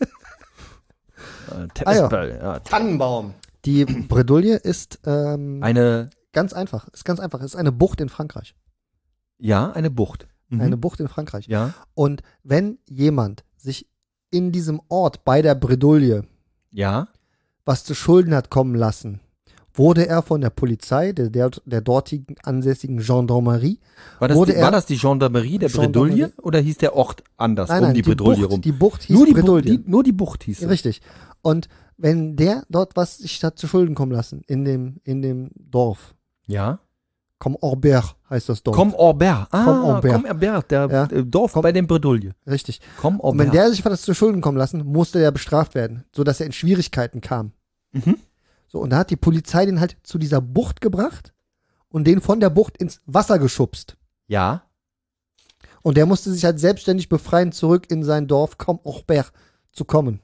äh, Tennisball, ja. Tannenbaum. Die Bredouille ist ähm, Eine, ganz einfach. Ist ganz einfach. Ist eine Bucht in Frankreich. ja, eine Bucht. Mhm. Eine Bucht in Frankreich. Ja, Und wenn jemand sich in diesem Ort bei der Bredouille ja. was zu Schulden hat kommen lassen, wurde er von der Polizei, der, der, der dortigen ansässigen Gendarmerie, War das, Wurde die, er- war das die Gendarmerie der Gendarmerie? Bredouille oder hieß der Ort anders nein, um nein, die Bredouille Bucht, rum? die Bucht hieß nur, die Bu- Bredouille. die, nur die Bucht hieß es. Richtig. Und wenn der dort was sich hat zu Schulden kommen lassen, in dem, in dem Dorf, Ja. Comme Orbert heißt das Dorf. Com Orbert. Ah, Com Orbert. Com Orbert, der Ja. äh, Dorf bei den Bredouille. Richtig. Com Und wenn Orbert. der sich was zu Schulden kommen lassen, musste er bestraft werden, sodass er in Schwierigkeiten kam. Mhm. So, und da hat die Polizei den halt zu dieser Bucht gebracht und den von der Bucht ins Wasser geschubst. Ja. Und der musste sich halt selbstständig befreien, zurück in sein Dorf Comme Orbert zu kommen.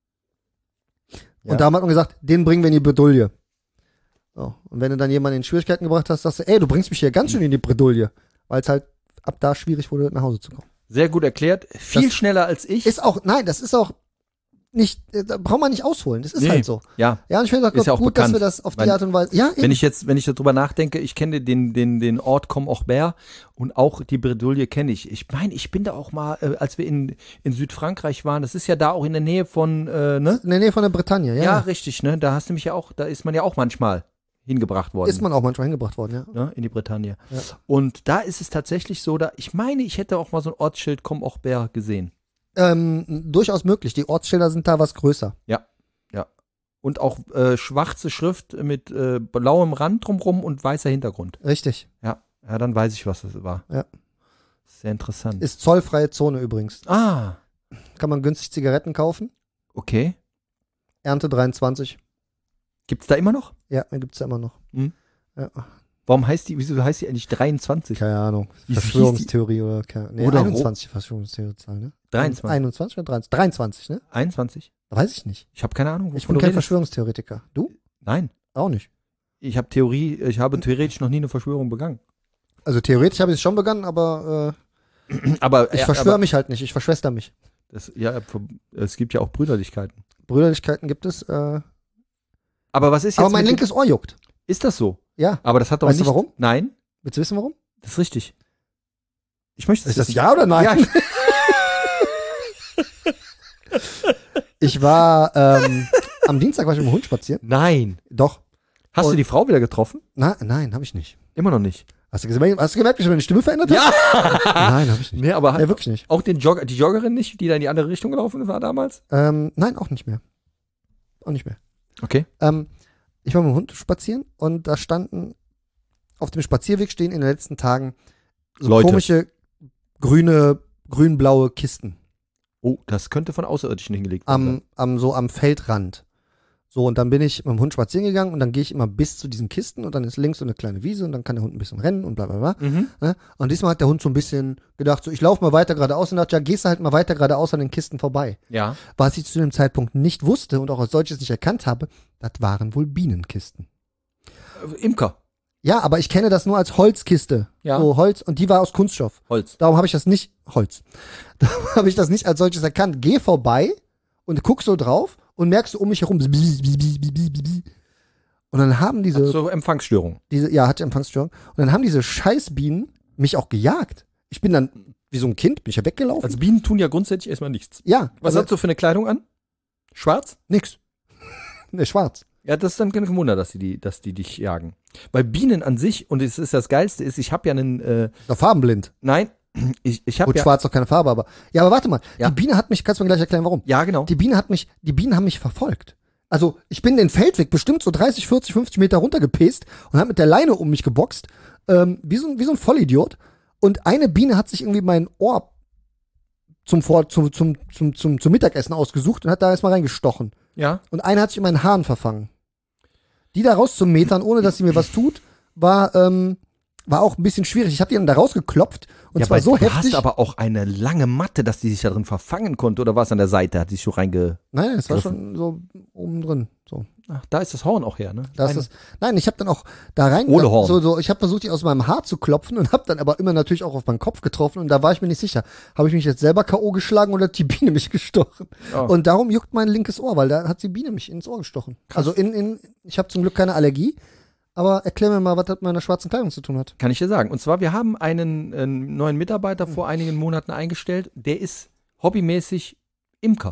Ja. Und da hat man gesagt, den bringen wir in die Bredouille. So. Und wenn du dann jemanden in Schwierigkeiten gebracht hast, sagst du, ey, du bringst mich hier ganz schön in die Bredouille. Weil es halt ab da schwierig wurde, nach Hause zu kommen. Sehr gut erklärt. Viel Das schneller als ich. Ist auch, nein, das ist auch nicht, äh, da braucht man nicht ausholen. Das ist Nee. halt so. Ja. Ja, und ich finde Ist ja auch gut, dass bekannt. wir das auf die Weil- Art und Weise, ja, Wenn eben. ich jetzt, wenn ich darüber nachdenke, ich kenne den, den, den Ort Com Orbert und auch die Bredouille kenne ich. Ich meine, ich bin da auch mal, äh, als wir in, in Südfrankreich waren, das ist ja da auch in der Nähe von, äh, ne? in der Nähe von der Bretagne, ja. Ja, richtig, ne? Da hast du mich ja auch, da ist man ja auch manchmal hingebracht worden. Ist man auch manchmal hingebracht worden, ja. Ne, in die Bretagne. Ja. Und da ist es tatsächlich so, da, ich meine, ich hätte auch mal so ein Ortsschild Com Orbert gesehen. Ähm, durchaus möglich. Die Ortsschilder sind da was größer. Und auch äh, schwarze Schrift mit äh, blauem Rand drumrum und weißer Hintergrund. Richtig. Ja, ja, dann weiß ich, was das war. Ja. Sehr interessant. Ist zollfreie Zone übrigens. ah, Kann man günstig Zigaretten kaufen. okay. Ernte dreiundzwanzig. Gibt's da immer noch? Ja, den gibt's ja immer noch. Mhm. Ja, Warum heißt die, wieso heißt die eigentlich dreiundzwanzig? keine Ahnung. Wie- wie Verschwörungstheorie oder keine, nee, Oder einundzwanzig Verschwörungstheorie-Zahl, ne? dreiundzwanzig. einundzwanzig oder dreiundzwanzig? dreiundzwanzig, ne? einundzwanzig? Weiß ich nicht. Ich habe keine Ahnung. Ich wovon bin du kein redest. Verschwörungstheoretiker. Du? Nein. Auch nicht. Ich habe Theorie, ich habe theoretisch noch nie eine Verschwörung begangen. Also theoretisch habe ich es schon begangen, aber Aber äh, ich äh, verschwöre aber, mich halt nicht. Ich verschwester mich. Das, ja, es gibt ja auch Brüderlichkeiten. Brüderlichkeiten gibt es. Äh, Aber was ist jetzt aber mein mit linkes Ohr juckt. dem, Ist das so? Ja. Aber das hat doch Weißt du nicht... warum? Nein, Willst du wissen, warum? das ist richtig. Ich möchte Ist das wissen. ja oder nein? Ja, Ich war ähm, am Dienstag war ich mit dem Hund spazieren. Nein. Doch. Hast Und- du die Frau wieder getroffen? Na, nein, habe ich nicht. Immer noch nicht. Hast du, gesehen, hast du gemerkt, wie ich meine Stimme verändert habe? Ja! Nein, habe ich nicht. Nee, aber hat Nee, wirklich nicht. auch den Jogger, die Joggerin nicht, die da in die andere Richtung gelaufen war damals? Ähm, nein, auch nicht mehr. Auch nicht mehr. Okay. Ähm, ich war mit dem Hund spazieren und da standen auf dem Spazierweg stehen in den letzten Tagen so Leute. komische grüne, grün-blaue Kisten Oh, das könnte von Außerirdischen hingelegt werden. am, am so am Feldrand. So, und dann bin ich mit dem Hund spazieren gegangen und dann gehe ich immer bis zu diesen Kisten und dann ist links so eine kleine Wiese und dann kann der Hund ein bisschen rennen und bla bla bla. Mhm. Ne? Und diesmal hat der Hund so ein bisschen gedacht, so ich laufe mal weiter geradeaus und dachte, ja, gehst du halt mal weiter geradeaus an den Kisten vorbei. Ja. Was ich zu dem Zeitpunkt nicht wusste und auch als solches nicht erkannt habe, das waren wohl Bienenkisten. Äh, Imker. Ja, aber ich kenne das nur als Holzkiste. Ja. So Holz und die war aus Kunststoff. Holz. Darum habe ich das nicht, Holz. Darum habe ich das nicht als solches erkannt. Geh vorbei und guck so drauf und merkst so um mich herum. Und dann haben diese, So Empfangsstörung. diese, ja, hatte Empfangsstörung. Und dann haben diese Scheißbienen mich auch gejagt. Ich bin dann, wie so ein Kind, bin ich ja weggelaufen. Also Bienen tun ja grundsätzlich erstmal nichts. ja. Was also, hast du für eine Kleidung an? Schwarz? nix. Ne, schwarz. Ja, das ist dann kein Wunder, dass die, die, dass die dich jagen. Weil Bienen an sich, und es ist das Geilste, ist, ich habe ja einen, äh, Ist doch farbenblind. nein, ich, ich habe Gut, ja, schwarz doch keine Farbe, aber. Ja, aber warte mal. Ja. Die Biene hat mich, kannst du mir gleich erklären, warum? ja genau. Die Biene hat mich, die Bienen haben mich verfolgt. Also, ich bin den Feldweg bestimmt so dreißig, vierzig, fünfzig Meter runtergepest und habe mit der Leine um mich geboxt, ähm, wie so, ein- wie so ein Vollidiot. Und eine Biene hat sich irgendwie mein Ohr zum, Vor zum, zum, zum, zum, zum Mittagessen ausgesucht und hat da erstmal reingestochen. Ja. Und eine hat sich in meinen Haaren verfangen. Die da rauszumetern, ohne dass sie mir was tut, war, ähm, war auch ein bisschen schwierig. Ich habe die dann da rausgeklopft und ja, zwar weil so du heftig. hast aber auch eine lange Matte, dass die sich da drin verfangen konnte, oder war es an der Seite? Hat die sich so reinge... Nein, es war Griffen. schon so oben drin. So. Ach, da ist das Horn auch her, ne? Das Eine- ist, nein, ich habe dann auch da rein, Ohne Horn. so, so, ich habe versucht, die aus meinem Haar zu klopfen und habe dann aber immer natürlich auch auf meinen Kopf getroffen und da war ich mir nicht sicher. Habe ich mich jetzt selber K O geschlagen oder hat die Biene mich gestochen? Oh. Und darum juckt mein linkes Ohr, weil da hat die Biene mich ins Ohr gestochen. Also in, in, ich habe zum Glück keine Allergie, aber erklär mir mal, was das mit meiner schwarzen Kleidung zu tun hat. Kann ich dir sagen. Und zwar, wir haben einen, einen neuen Mitarbeiter vor einigen Monaten eingestellt, der ist hobbymäßig Imker.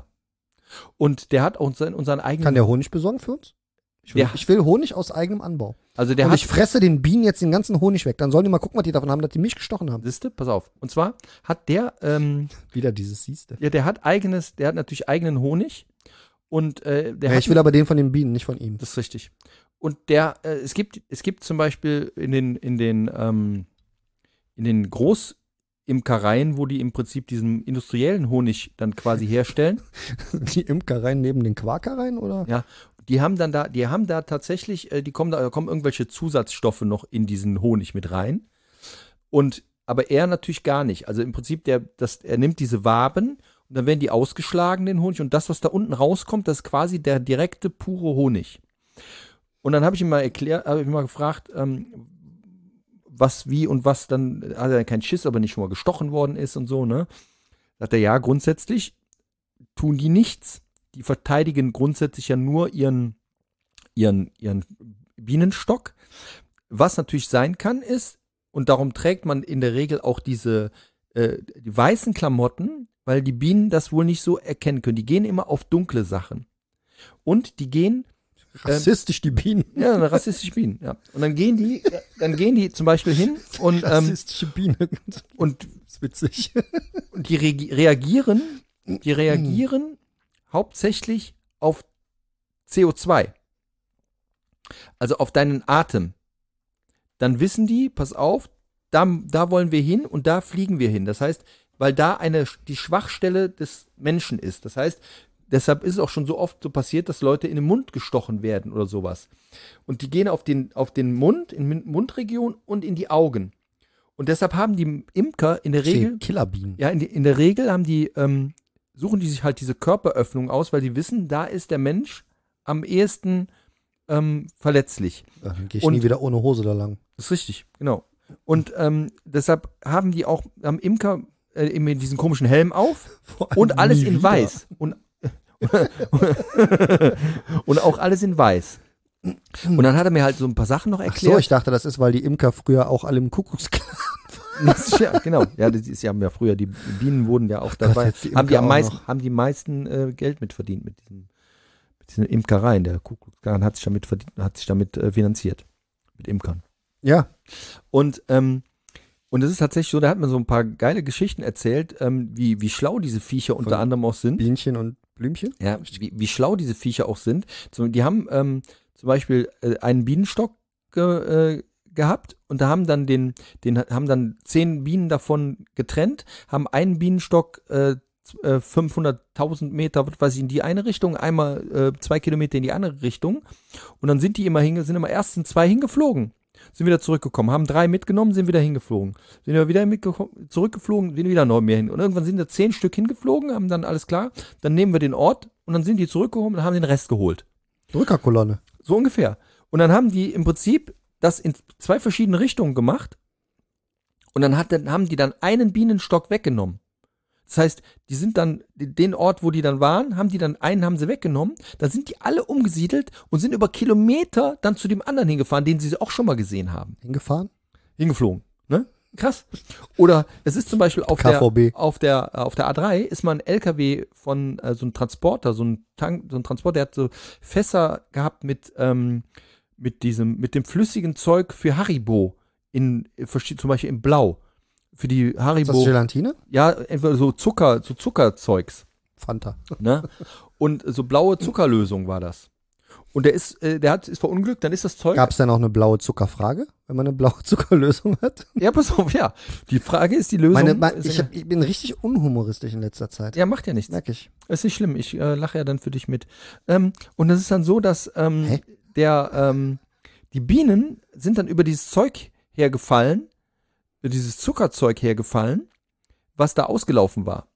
Und der hat unseren, unseren eigenen... Kann der Honig besorgen für uns? Ich will, Ja. ich will Honig aus eigenem Anbau. also der und hat... ich fresse den Bienen jetzt den ganzen Honig weg. Dann sollen die mal gucken, was die davon haben, dass die mich gestochen haben. Siehste, pass auf. Und zwar hat der... Ähm, Wieder dieses Siehste. ja, der hat eigenes... Der hat natürlich eigenen Honig. Und äh, der Ja, hat... ich will aber den von den Bienen, nicht von ihm. Das ist richtig. Und der, äh, es gibt, es gibt zum Beispiel in den, in den, ähm, in den Großimkereien, wo die im Prinzip diesen industriellen Honig dann quasi herstellen, Die Imkereien neben den Quakereien, oder? ja, die haben dann da, die haben da tatsächlich, äh, die kommen da, da kommen irgendwelche Zusatzstoffe noch in diesen Honig mit rein. Und aber er natürlich gar nicht. Also im Prinzip, der, das, er nimmt diese Waben und dann werden die ausgeschlagen, den Honig, und das, was da unten rauskommt, das ist quasi der direkte, pure Honig. Und dann habe ich ihm mal erklärt, habe ich ihn mal gefragt, ähm, was, wie und was dann, hat er keinen Schiss, aber nicht schon mal gestochen worden ist und so, ne? Sagt er, ja, grundsätzlich tun die nichts. Die verteidigen grundsätzlich ja nur ihren, ihren, ihren Bienenstock. Was natürlich sein kann, ist, und darum trägt man in der Regel auch diese äh, die weißen Klamotten, weil die Bienen das wohl nicht so erkennen können. Die gehen immer auf dunkle Sachen. Und die gehen Rassistisch, die Bienen. ja, eine rassistische Bienen, ja. Und dann gehen die, dann gehen die zum Beispiel hin und, ähm, Rassistische Biene. und, Das ist witzig. und die re- reagieren, die reagieren hauptsächlich auf C O zwei. Also auf deinen Atem. Dann wissen die, pass auf, da, da wollen wir hin und da fliegen wir hin. Das heißt, weil da eine, die Schwachstelle des Menschen ist. Das heißt, deshalb ist es auch schon so oft so passiert, dass Leute in den Mund gestochen werden oder sowas. Und die gehen auf den, auf den Mund, in die Mundregion und in die Augen. Und deshalb haben die Imker in der Regel, Killerbienen. ja, in, die, in der Regel haben die, ähm, suchen die sich halt diese Körperöffnung aus, weil die wissen, da ist der Mensch am ehesten ähm, verletzlich. Dann gehe ich Und- nie wieder ohne Hose da lang. Das ist richtig, genau. Und ähm, deshalb haben die auch, haben Imker äh, eben diesen komischen Helm auf Vor allem und alles nie in wieder. weiß. Und, und auch alles in weiß. Und dann hat er mir halt so ein paar Sachen noch Ach erklärt. so, ich dachte, das ist, weil die Imker früher auch alle im Kuckucksklan. Das ist ja, genau. Ja, das ist ja, haben ja früher, die Bienen wurden ja auch Gott, dabei, jetzt die haben die Imker am auch meisten, noch. haben die meisten äh, Geld mitverdient mit diesen, mit diesen Imkereien. Der Kuckucksklan hat sich damit verdient, hat sich damit äh, finanziert. Mit Imkern. Ja, Und, ähm, und es ist tatsächlich so, da hat man so ein paar geile Geschichten erzählt, ähm, wie, wie schlau diese Viecher unter Von anderem auch sind. Bienchen und Blümchen. Ja, wie, wie schlau diese Viecher auch sind. Zum, die haben ähm, zum Beispiel äh, einen Bienenstock ge, äh, gehabt und da haben dann den, den haben dann zehn Bienen davon getrennt, haben einen Bienenstock äh, äh, fünfhunderttausend Meter, was weiß ich, in die eine Richtung, einmal äh, zwei Kilometer in die andere Richtung und dann sind die immer hinge, sind immer erst in zwei hingeflogen, sind wieder zurückgekommen, haben drei mitgenommen, sind wieder hingeflogen, sind wieder wieder mitgeko- zurückgeflogen, sind wieder noch mehr hin und irgendwann sind da zehn Stück hingeflogen, haben dann alles klar, dann nehmen wir den Ort und dann sind die zurückgekommen und haben den Rest geholt. Drückerkolonne. So ungefähr. Und dann haben die im Prinzip das in zwei verschiedene Richtungen gemacht und dann, hat, dann haben die dann einen Bienenstock weggenommen. Das heißt, die sind dann, den Ort, wo die dann waren, haben die dann, einen haben sie weggenommen, dann sind die alle umgesiedelt und sind über Kilometer dann zu dem anderen hingefahren, den sie auch schon mal gesehen haben. Hingefahren? Hingeflogen, ne? Krass. Oder es ist zum Beispiel auf K V B. der, auf der, auf der A drei ist mal ein L K W von äh, so einem Transporter, so ein Tank, so ein Transporter, der hat so Fässer gehabt mit, ähm, mit diesem, mit dem flüssigen Zeug für Haribo in, versteht zum Beispiel in Blau. Für die Ist das Haribo. Gelatine? Ja, entweder so Zucker, so Zuckerzeugs, Fanta. ne? Und so blaue Zuckerlösung war das. Und der ist, äh, der hat, ist verunglückt, dann ist das Zeug. Gab es denn auch eine blaue Zuckerfrage, wenn man eine blaue Zuckerlösung hat? Ja, pass auf, ja. Die Frage ist, die Lösung. Meine, mein, ist ich, hab, ich bin richtig unhumoristisch in letzter Zeit. ja, macht ja nichts. Merke ich. Ist nicht schlimm, ich äh, lache ja dann für dich mit. Ähm, und das ist dann so, dass ähm, Hä? der, ähm, die Bienen sind dann über dieses Zeug hergefallen, über dieses Zuckerzeug hergefallen, was da ausgelaufen war.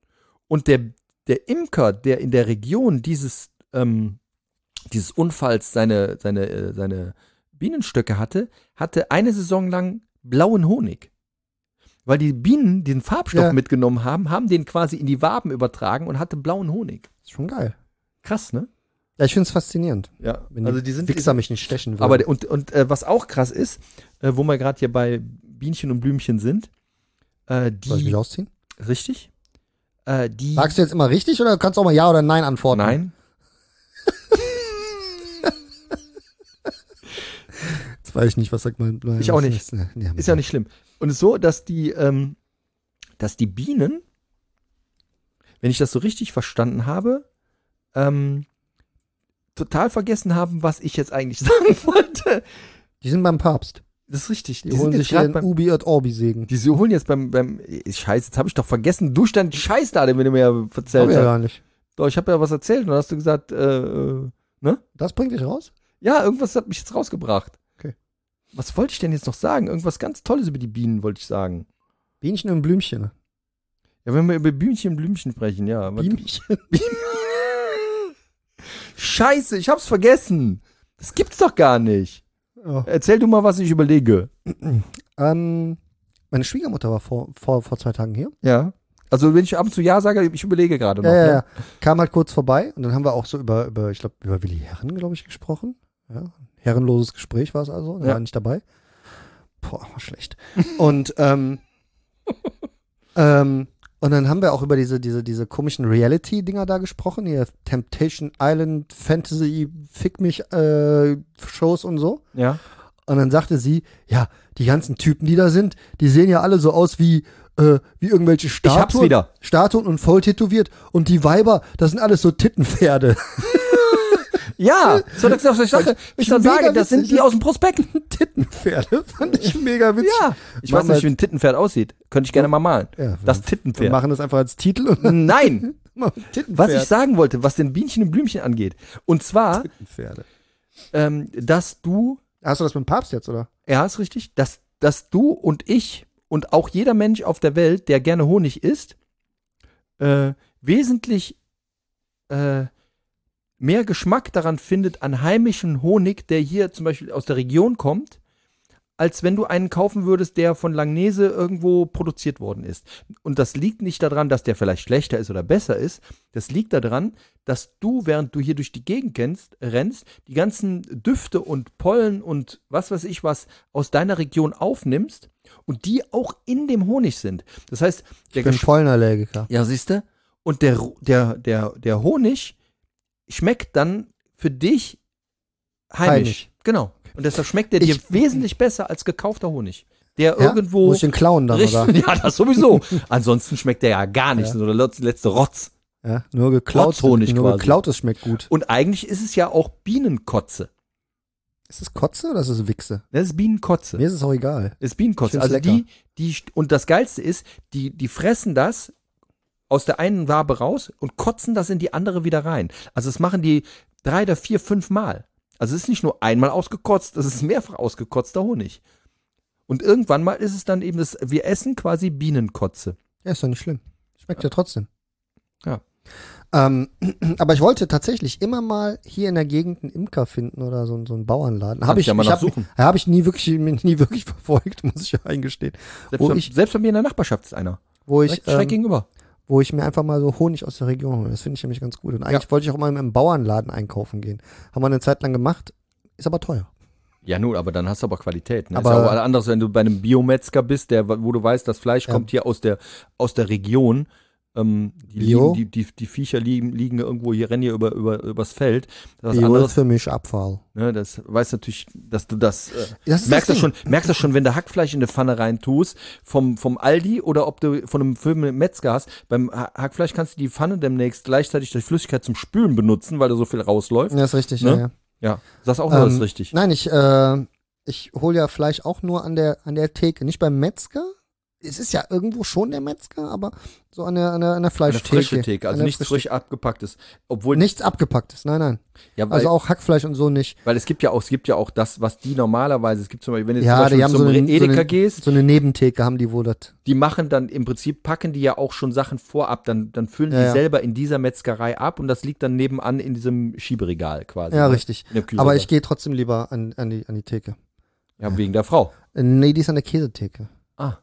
Und der, der Imker, der in der Region dieses, ähm, dieses Unfalls seine, seine, äh, seine Bienenstöcke hatte, hatte eine Saison lang blauen Honig. Weil die Bienen den Farbstoff Ja. mitgenommen haben, haben den quasi in die Waben übertragen und hatte blauen Honig. Ist schon geil. Krass, ne? Ja, ich finde es faszinierend. Ja, Wenn also die sind Wichser mich nicht stechen würden. aber der- und und äh, was auch krass ist, äh, wo wir gerade hier bei Bienchen und Blümchen sind, äh, die Soll ich mich ausziehen? richtig, äh, die Sagst du jetzt immer richtig oder kannst du auch mal Ja oder Nein antworten? nein, Jetzt weiß ich nicht, was sagt man. Ich auch nicht. Ist, ne, nee, ist ja nicht schlimm. Und es ist so, dass die ähm, dass die Bienen, wenn ich das so richtig verstanden habe, ähm, total vergessen haben, was ich jetzt eigentlich sagen wollte. Die sind beim Papst. Das ist richtig. Die, Die, holen sind sich jetzt gerade ihren beim Ubi et Orbi Segen. Die sie holen jetzt beim, beim Scheiße, jetzt habe ich doch vergessen, du stand Scheiß da, den du mir ja Hab erzählt ich ja hast. gar nicht. Doch, ich habe ja was erzählt und dann hast du gesagt, äh, äh, ne? Das bringt dich raus? Ja, irgendwas hat mich jetzt rausgebracht. Okay. Was wollte ich denn jetzt noch sagen? Irgendwas ganz Tolles über die Bienen wollte ich sagen. Bienchen und Blümchen. Ja, wenn wir über Bienchen und Blümchen sprechen, ja. Was- Bienchen. Scheiße, ich hab's vergessen. Das gibt's doch gar nicht. Oh. Erzähl du mal, was ich überlege. Ähm, meine Schwiegermutter war vor, vor, vor zwei Tagen hier. Ja. Also, wenn ich ab und zu Ja sage, ich überlege gerade noch. Ja, ja, ne? ja. Kam halt kurz vorbei und dann haben wir auch so über, über ich glaube, über Willi Herren, glaube ich, gesprochen. Ja. Herrenloses Gespräch war es also. Er Ja. war nicht dabei. Boah, war schlecht. und, ähm, ähm, und dann haben wir auch über diese, diese, diese komischen Reality-Dinger da gesprochen. Hier Temptation Island, Fantasy, Fick mich, äh, Shows und so. Ja. Und dann sagte sie, ja, die ganzen Typen, die da sind, die sehen ja alle so aus wie, äh, wie irgendwelche Ich hab's Statuen. wieder. Statuen und voll tätowiert. Und die Weiber, das sind alles so Tittenpferde. Ja, so das ist, ich sage, ich dann Mega sage, das sind witzig. die aus dem Prospekt. Tittenpferde. Fand ich mega witzig. Ja. Ich Machen weiß nicht, wir- wie ein Tittenpferd aussieht. Könnte ich gerne mal malen. Ja, Das wir Tittenpferd. machen das einfach als Titel und dann Nein, machen wir Tittenpferd. was ich sagen wollte, was den Bienchen und Blümchen angeht. Und zwar, Tittenpferde. ähm, dass du, Hast du das mit dem Papst jetzt, oder? ja, ist richtig, dass, dass du und ich und auch jeder Mensch auf der Welt, der gerne Honig isst, äh, wesentlich äh, mehr Geschmack daran findet an heimischem Honig, der hier zum Beispiel aus der Region kommt, als wenn du einen kaufen würdest, der von Langnese irgendwo produziert worden ist. Und das liegt nicht daran, dass der vielleicht schlechter ist oder besser ist. Das liegt daran, dass du, während du hier durch die Gegend kennst, rennst, die ganzen Düfte und Pollen und was weiß ich was aus deiner Region aufnimmst und die auch in dem Honig sind. Das heißt, der Ich bin Gesch- Pollenallergiker. Ja, siehst du? Und der, der, der, der Honig schmeckt dann für dich heimisch. Heimisch. Genau. Und deshalb schmeckt der dir Ich- wesentlich besser als gekaufter Honig. Der Ja? irgendwo. Muss ich den klauen dann, richtig, oder? ja, das sowieso. Ansonsten schmeckt der ja gar nicht. Ja. So der letzte- letzte Rotz. Ja, nur geklaut. Rotzhonig nur quasi. geklautes schmeckt gut. Und eigentlich ist es ja auch Bienenkotze. Ist es Kotze oder ist es Wichse? Das ist Bienenkotze. Mir ist es auch egal. Das ist Bienenkotze. Ich Also find's die, die, und das Geilste ist, die, die fressen das aus der einen Wabe raus und kotzen das in die andere wieder rein. Also das machen die drei oder vier, fünf Mal. Also es ist nicht nur einmal ausgekotzt, das ist mehrfach ausgekotzter Honig. Und irgendwann mal ist es dann eben das, wir essen quasi Bienenkotze. Ja, ist doch nicht schlimm. Schmeckt ja trotzdem. Ja. Ähm, aber ich wollte tatsächlich immer mal hier in der Gegend einen Imker finden oder so, so einen Bauernladen. Habe Kannst ich, ja mal ich hab, nachsuchen. ja, hab ich nie wirklich, nie wirklich verfolgt, muss ich ja eingestehen. Selbst, Wo bei, ich- selbst bei mir in der Nachbarschaft ist einer. Wo ich, Direkt schräg ähm, gegenüber. wo ich mir einfach mal so Honig aus der Region hole. Das finde ich nämlich ganz gut. Und eigentlich wollte ich auch mal im Bauernladen einkaufen gehen. Haben wir eine Zeit lang gemacht, ist aber teuer. Ja, nun, aber dann hast du aber Qualität. Ne? Aber- ist ja auch anders, wenn du bei einem Biometzger bist, der, wo du weißt, das Fleisch Ja. kommt hier aus der, aus der Region. Ähm, die, Bio? liegen, die, die, die Viecher liegen, liegen irgendwo hier, rennen hier über, über, übers Feld. Das ist was Bio ist anderes. für mich Abfall. Ne, das weißt natürlich, dass du das, äh, Das ist merkst, das das schon, merkst das schon, wenn du Hackfleisch in eine Pfanne rein tust, vom, vom Aldi oder ob du von einem Film einen Metzger hast. Beim Ha- Hackfleisch kannst du die Pfanne demnächst gleichzeitig durch Flüssigkeit zum Spülen benutzen, weil da so viel rausläuft. Ja, ist richtig, Ne? ja, ja. Ja, das ist auch nur Ähm, das richtig. Nein, ich, äh, ich hole ja Fleisch auch nur an der, an der Theke. Nicht beim Metzger. Es ist ja irgendwo schon der Metzger, aber so an der, an der, an der Eine Fleischtheke. frische Theke, also An der nichts frische- frisch abgepacktes. Obwohl, Nichts abgepacktes, nein, nein. ja, weil, Also auch Hackfleisch und so nicht. weil es gibt ja auch, es gibt ja auch das, was die normalerweise, es gibt zum Beispiel, wenn du Ja, zum Beispiel die haben zum so eine, so, Edeka eine, gehst, so eine Nebentheke haben die wohl das. die machen dann im Prinzip, packen die ja auch schon Sachen vorab, dann, dann füllen Ja, die ja. selber in dieser Metzgerei ab und das liegt dann nebenan in diesem Schieberegal quasi. Ja, ne? richtig. In der Kühlhaube. Aber ich gehe trotzdem lieber an, an, die, an die Theke. Ja, wegen der Frau. Äh, Nee, die ist an der Käsetheke. Ah.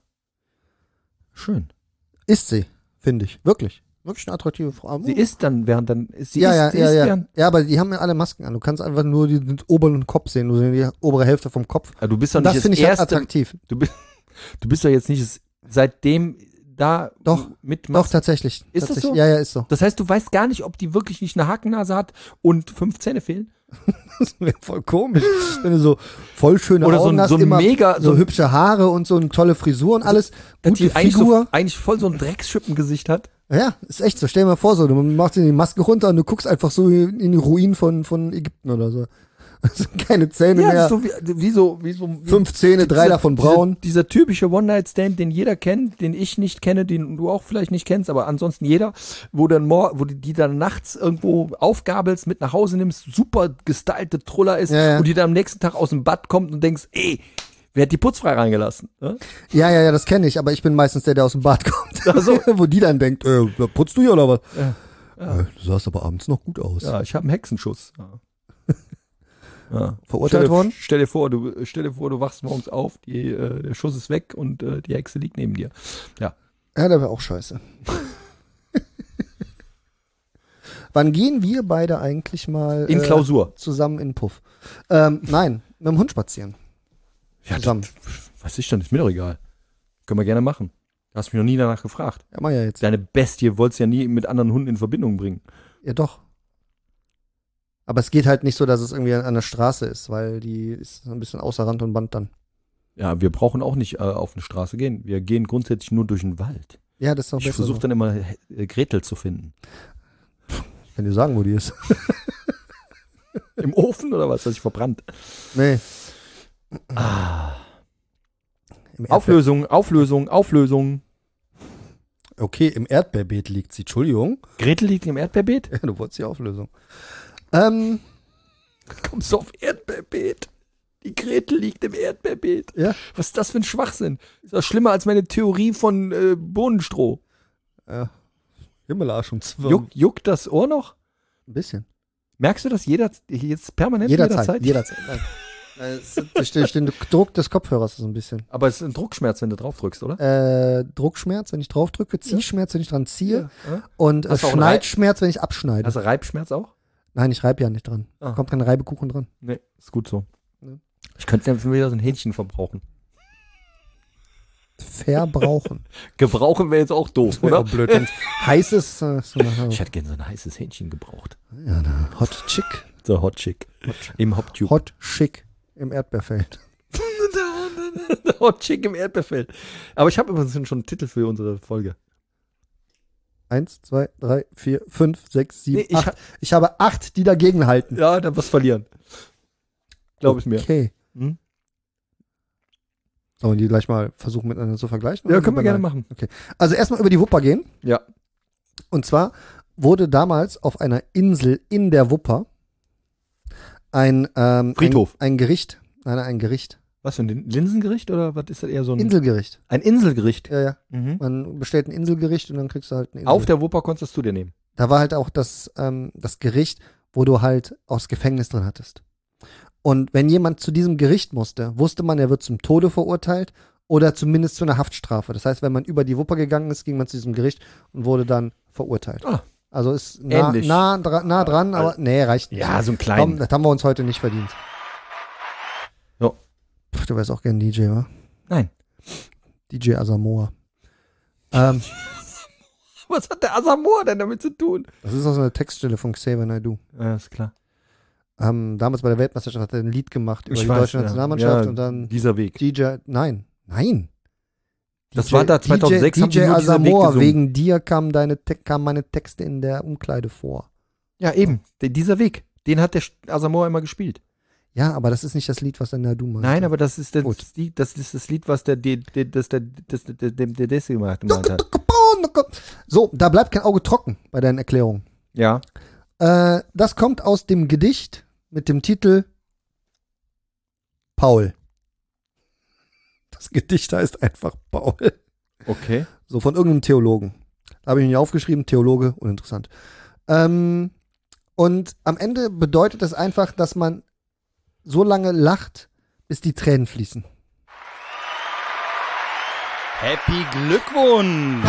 Schön. Ist sie, finde ich. Wirklich. Wirklich eine attraktive Frau. Sie isst dann, während dann, sie ja, isst, ja, sie ja, isst ja. während, Ja, aber die haben ja alle Masken an. Du kannst einfach nur die, den oberen Kopf sehen. Du siehst die obere Hälfte vom Kopf. ja, du bist doch Und nicht das das, finde ich halt erste, attraktiv. du bist, du bist doch jetzt nicht das, seitdem da Doch, mit Doch, Masken. tatsächlich. Ist das tatsächlich. so? Ja, ja, ist so. Das heißt, du weißt gar nicht, ob die wirklich nicht eine Hakennase hat und fünf Zähne fehlen? Das wäre voll komisch. Wenn du so voll schöne Oder so Augen ein- hast, so ein immer mega- so, so ein- hübsche Haare und so eine tolle Frisur und alles. Dass Gute die eigentlich, Figur. so, eigentlich voll so ein Dreckschippengesicht hat. Ja, ist echt so. Stell dir mal vor, so, du machst dir die Maske runter und du guckst einfach so in die Ruinen von, von Ägypten oder so. Also keine Zähne Ja, mehr. so wie, wie so, wie so. Wie Fünf Zähne, drei dieser- davon braun. Dieser, dieser typische One-Night-Stand, den jeder kennt, den ich nicht kenne, den du auch vielleicht nicht kennst, aber ansonsten jeder, wo dann mor wo die, die dann nachts irgendwo aufgabelst, mit nach Hause nimmst, super gestylte Truller ist Ja, ja. und die dann am nächsten Tag aus dem Bad kommt und denkst, ey, wer hat die putzfrei reingelassen? Ne? Ja, ja, ja, das kenne ich, aber ich bin meistens der, der aus dem Bad kommt. Ach so. Wo die dann denkt, äh, putzt du hier oder was? Ja. Äh, du sahst aber abends noch gut aus. Ja, ich habe einen Hexenschuss. Ja. Ja. Verurteilt stell dir, worden? Stell dir vor, du stell dir vor, du wachst morgens auf, die, äh, der Schuss ist weg und äh, die Hexe liegt neben dir. Ja, der wäre auch scheiße. Wann gehen wir beide eigentlich mal In äh, Klausur. zusammen in den Puff? Ähm, nein, mit dem Hund spazieren. Ja, Zusammen. Was ist denn? Ist mir doch egal. Können wir gerne machen. Du hast mich noch nie danach gefragt. Ja, mach ja jetzt. Deine Bestie wolltest ja nie mit anderen Hunden in Verbindung bringen. Ja, doch. Aber es geht halt nicht so, dass es irgendwie an der Straße ist, weil die ist so ein bisschen außer Rand und Band dann. Ja, wir brauchen auch nicht äh, auf eine Straße gehen. Wir gehen grundsätzlich nur durch den Wald. Ja, das ist doch Ich besser. versuche So. dann immer äh, Gretel zu finden. Ich kann dir sagen, wo die ist. Im Ofen oder was? Hast du verbrannt? Nee. Ah. Im Erdbeer- Auflösung, Auflösung, Auflösung. Okay, im Erdbeerbeet liegt sie. Entschuldigung. Gretel liegt im Erdbeerbeet? Ja, du wolltest die Auflösung. Ähm, Kommst du auf Erdbeerbeet? Die Gretel liegt im Erdbeerbeet. Ja. Was ist das für ein Schwachsinn? Ist das schlimmer als meine Theorie von äh, Bohnenstroh? ja. Himmelarsch um zwölf. Juck, juckt das Ohr noch? Ein bisschen. Merkst du das jeder, jetzt permanent Jederzeit. jederzeit? Jederzeit. Nein. Durch den, durch den Druck des Kopfhörers so ein bisschen. Aber es ist ein Druckschmerz, wenn du drauf drückst, oder? Äh, Druckschmerz, wenn ich drauf drücke, Ziehschmerz, wenn ich dran ziehe Ja. und äh, Hast du auch einen Schneidschmerz, wenn ich abschneide. Hast du Reibschmerz auch? Nein, ich reibe ja nicht dran. Ah. Kommt kein Reibekuchen dran. Nee, ist gut so. Ja. Ich könnte ja wieder so ein Hähnchen verbrauchen. Verbrauchen. Gebrauchen wäre jetzt auch doof, Oder? oder? Blöd. Wenn's heißes. Äh, so eine, Ich hätte gerne so ein heißes Hähnchen gebraucht. ja, eine Hot Chick. So Hot Chick. Im Hoptube. Hot Chick im Erdbeerfeld. Hot Chick im Erdbeerfeld. Aber ich habe übrigens schon einen Titel für unsere Folge. Eins, zwei, drei, vier, fünf, sechs, sieben, Nee, ich acht. ha- Ich habe acht, die dagegen halten. Ja, dann was verlieren. Glaube ich mir. Okay. Hm? Sollen wir die gleich mal versuchen miteinander zu vergleichen? Ja, oder können wir lieber gerne nein? machen. Also erstmal über die Wupper gehen. Ja. Und zwar wurde damals auf einer Insel in der Wupper ein, ähm, Friedhof. ein, ein Gericht, nein, ein Gericht, Was für ein Lin- Linsengericht oder was ist das eher so ein Inselgericht. ein Inselgericht? Ja, ja. Mhm. Man bestellt ein Inselgericht und dann kriegst du halt ein Insel. Auf der Wupper konntest du dir nehmen. Da war halt auch das, ähm, das Gericht, wo du halt aus Gefängnis drin hattest. Und wenn jemand zu diesem Gericht musste, wusste man, er wird zum Tode verurteilt oder zumindest zu einer Haftstrafe. Das heißt, wenn man über die Wupper gegangen ist, ging man zu diesem Gericht und wurde dann verurteilt. Ah. Also ist nah, Ähnlich. nah, dra nah dran, aber nee, reicht nicht. Ja, so ein Komm, kleinen. das haben wir uns heute nicht verdient. Ja. Pff, du wärst auch gern D J, wa? Nein. D J Asamoah. Ähm, Was hat der Asamoah denn damit zu tun? das ist auch so eine Textstelle von Xavier Naidoo. Ja, ist klar. Ähm, damals bei der Weltmeisterschaft hat er ein Lied gemacht über Ich die weiß, deutsche ja. Nationalmannschaft Ja, und dann Dieser Weg. D J, nein, nein. Das D J war da zweitausendsechs, D J, haben die D J nur dieser Weg Asamoah, gesungen. wegen dir kamen deine Te kamen meine Texte in der Umkleide vor. Ja, eben. Der, dieser Weg. Den hat der Sch- Asamoah immer gespielt. Ja, aber das ist nicht das Lied, was der Naidoo meinte. Nein, aber das ist, das, Gut. Lied, das ist das Lied, was der D- D- das der das der der der Desi gemacht gemeint hat. So, da bleibt kein Auge trocken bei deinen Erklärungen. Ja. Äh, das kommt aus dem Gedicht mit dem Titel Paul. Das Gedicht heißt einfach Paul. Okay. So, von irgendeinem Theologen. Da habe ich mir aufgeschrieben, Theologe, uninteressant. Ähm, und am Ende bedeutet das einfach, dass man so lange lacht, bis die Tränen fließen. Happy Glückwunsch!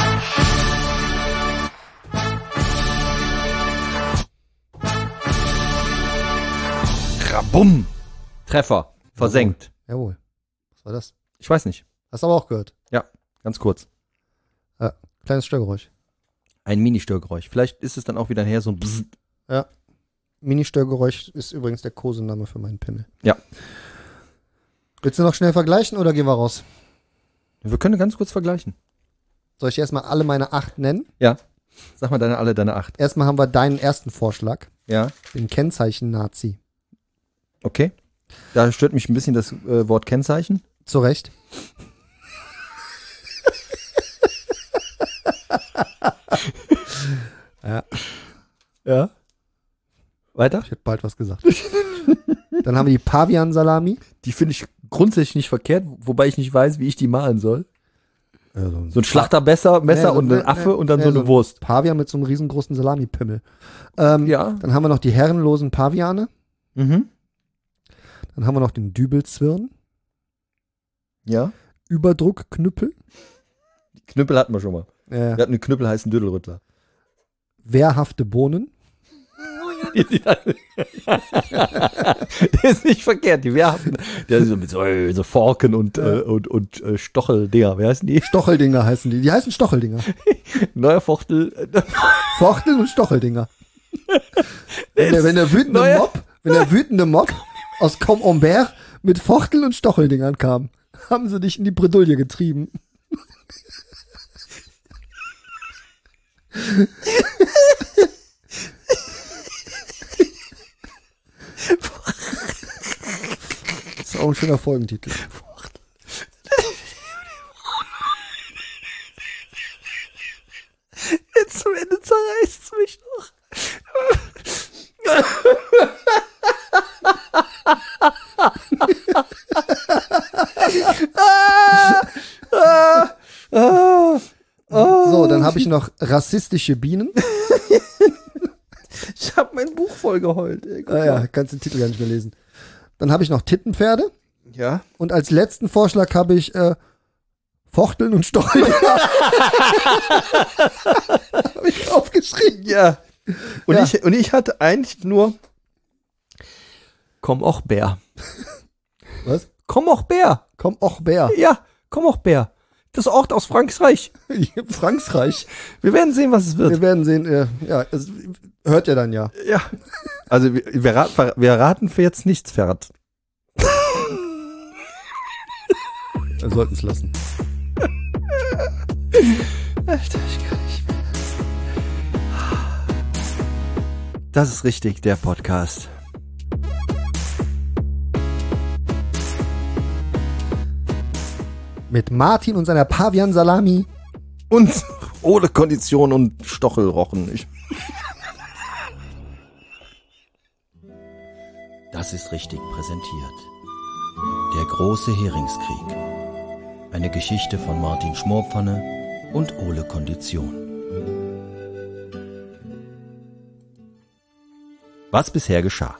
Rabum! Treffer. Versenkt. Jawohl. Was war das? Ich weiß nicht. Hast du aber auch gehört. Ganz kurz. Kleines Störgeräusch. Ein Mini-Störgeräusch. Vielleicht ist es dann auch wieder nachher so ein Bzzzt. Mini-Störgeräusch ist übrigens der Kosename für meinen Pimmel. Ja. Willst du noch schnell vergleichen oder gehen wir raus? Wir können ganz kurz vergleichen. Soll ich erstmal alle meine acht nennen? Sag mal deine, alle deine acht. Erstmal haben wir deinen ersten Vorschlag, Ja. den Kennzeichen-Nazi. Okay. Da stört mich ein bisschen das äh, Wort Kennzeichen. Zu Recht. ja, Ja. Weiter? ich hätte bald was gesagt. Dann haben wir die Pavian-Salami. Die finde ich grundsätzlich nicht verkehrt, wobei ich nicht weiß, wie ich die malen soll. Also So ein Schlachtermesser, Messer Nee, so- und ein nee, Affe nee, und dann nee, so eine so- Wurst. Pavian mit so einem riesengroßen Salami-Pimmel. Ähm, Ja. Dann haben wir noch die herrenlosen Paviane. Mhm. Dann haben wir noch den Dübelzwirn. Ja. Überdruckknüppel. Knüppel hatten wir schon mal. Äh, Wir hatten einen Knüppel heißen Dödelrüttler. wehrhafte Bohnen. Der ist nicht verkehrt, die wehrhaften. Der ist so mit so, äh, so Forken und, äh, und, und äh, Stocheldinger. Wie heißen die? Stocheldinger heißen die. Die heißen Stocheldinger. Neuer Forchtel. Äh, Forchtel und Stocheldinger. Wenn der, wenn der wütende Neuer- Mob, wenn der wütende Mob aus Camembert mit Forchtel und Stocheldingern kam, haben sie dich in die Bredouille getrieben. Das ist auch ein schöner Folgentitel. Jetzt zum Ende zerreißt es mich noch. So, dann habe ich noch rassistische Bienen. Ich habe mein Buch voll geheult. Ey, guck Ah ja, mal. kannst den Titel gar nicht mehr lesen. Dann habe ich noch Tittenpferde. Ja. Und als letzten Vorschlag habe ich äh, Fochteln und Stollen. Habe ich aufgeschrieben. Ja. Und, Ja. Ich, und ich hatte eigentlich nur Komm auch Bär. Was? Komm auch Bär. Komm, och, Bär. Ja, komm auch Bär. Das Ort aus Frankreich. Frankreich. Wir werden sehen, was es wird. Wir werden sehen, äh, ja, es hört ja dann ja. Ja. Also wir, wir, raten, wir raten für jetzt nichts, Pferd. Wir sollten es lassen. Alter, ich kann nicht mehr. Das ist richtig, der Podcast. Mit Martin und seiner Pavian-Salami. Und ohne Kondition und Stochelrochen. Ich Das ist richtig präsentiert. Der große Heringskrieg. Eine Geschichte von Martin Schmorpfanne und Ole Kondition. Was bisher geschah.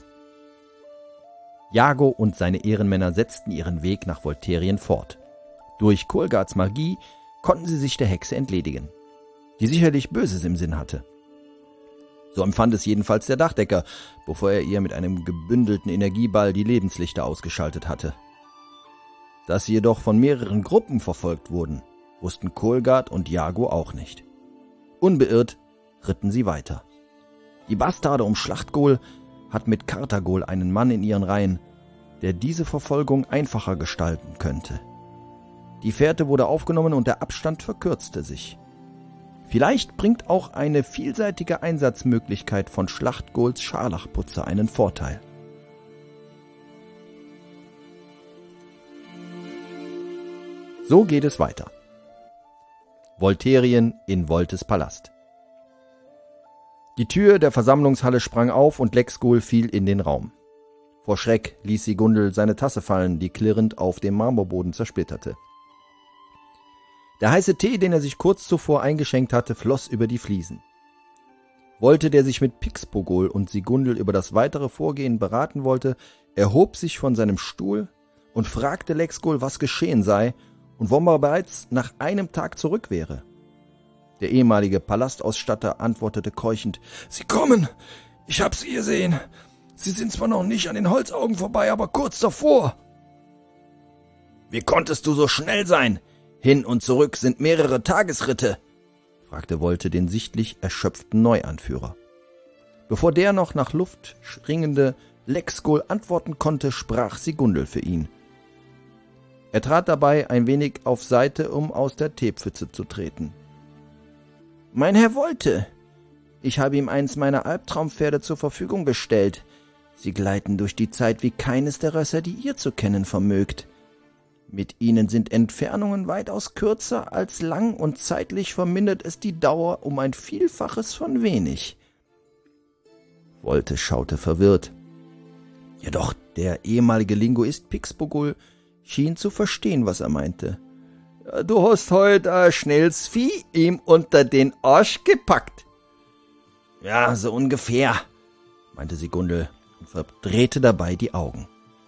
Jago und seine Ehrenmänner setzten ihren Weg nach Volterien fort. Durch Kohlgards Magie konnten sie sich der Hexe entledigen, die sicherlich Böses im Sinn hatte. So empfand es jedenfalls der Dachdecker, bevor er ihr mit einem gebündelten Energieball die Lebenslichter ausgeschaltet hatte. Dass sie jedoch von mehreren Gruppen verfolgt wurden, wussten Kohlgard und Jago auch nicht. Unbeirrt ritten sie weiter. Die Bastarde um Schlachtgol hat mit Kartagol einen Mann in ihren Reihen, der diese Verfolgung einfacher gestalten könnte. Die Fährte wurde aufgenommen und der Abstand verkürzte sich. Vielleicht bringt auch eine vielseitige Einsatzmöglichkeit von Schlachtgols Scharlachputzer einen Vorteil. So geht es weiter. Volterien in Voltes Palast. Die Tür der Versammlungshalle sprang auf und Lexgol fiel in den Raum. Vor Schreck ließ Sigundel seine Tasse fallen, die klirrend auf dem Marmorboden zersplitterte. Der heiße Tee, den er sich kurz zuvor eingeschenkt hatte, floss über die Fliesen. Wolte, der sich mit Pixpogol und Sigundel über das weitere Vorgehen beraten wollte, erhob sich von seinem Stuhl und fragte Lexgol, was geschehen sei und warum er bereits nach einem Tag zurück wäre. Der ehemalige Palastausstatter antwortete keuchend: »Sie kommen! Ich hab sie gesehen! Sie sind zwar noch nicht an den Holzaugen vorbei, aber kurz davor!« »Wie konntest du so schnell sein? Hin und zurück sind mehrere Tagesritte«, fragte Wolte den sichtlich erschöpften Neuanführer. Bevor der noch nach Luft ringende Lexgol antworten konnte, sprach Sigundel für ihn. Er trat dabei ein wenig auf Seite, um aus der Teepfütze zu treten. »Mein Herr Wolte, ich habe ihm eins meiner Albtraumpferde zur Verfügung gestellt. Sie gleiten durch die Zeit wie keines der Rösser, die ihr zu kennen vermögt. Mit ihnen sind Entfernungen weitaus kürzer als lang und zeitlich vermindert es die Dauer um ein Vielfaches von wenig.« Wolte schaute verwirrt. Jedoch der ehemalige Linguist Pixpogol schien zu verstehen, was er meinte. »Du hast heute ein schnelles Vieh ihm unter den Arsch gepackt.« »Ja, so ungefähr«, meinte Sigundel und verdrehte dabei die Augen.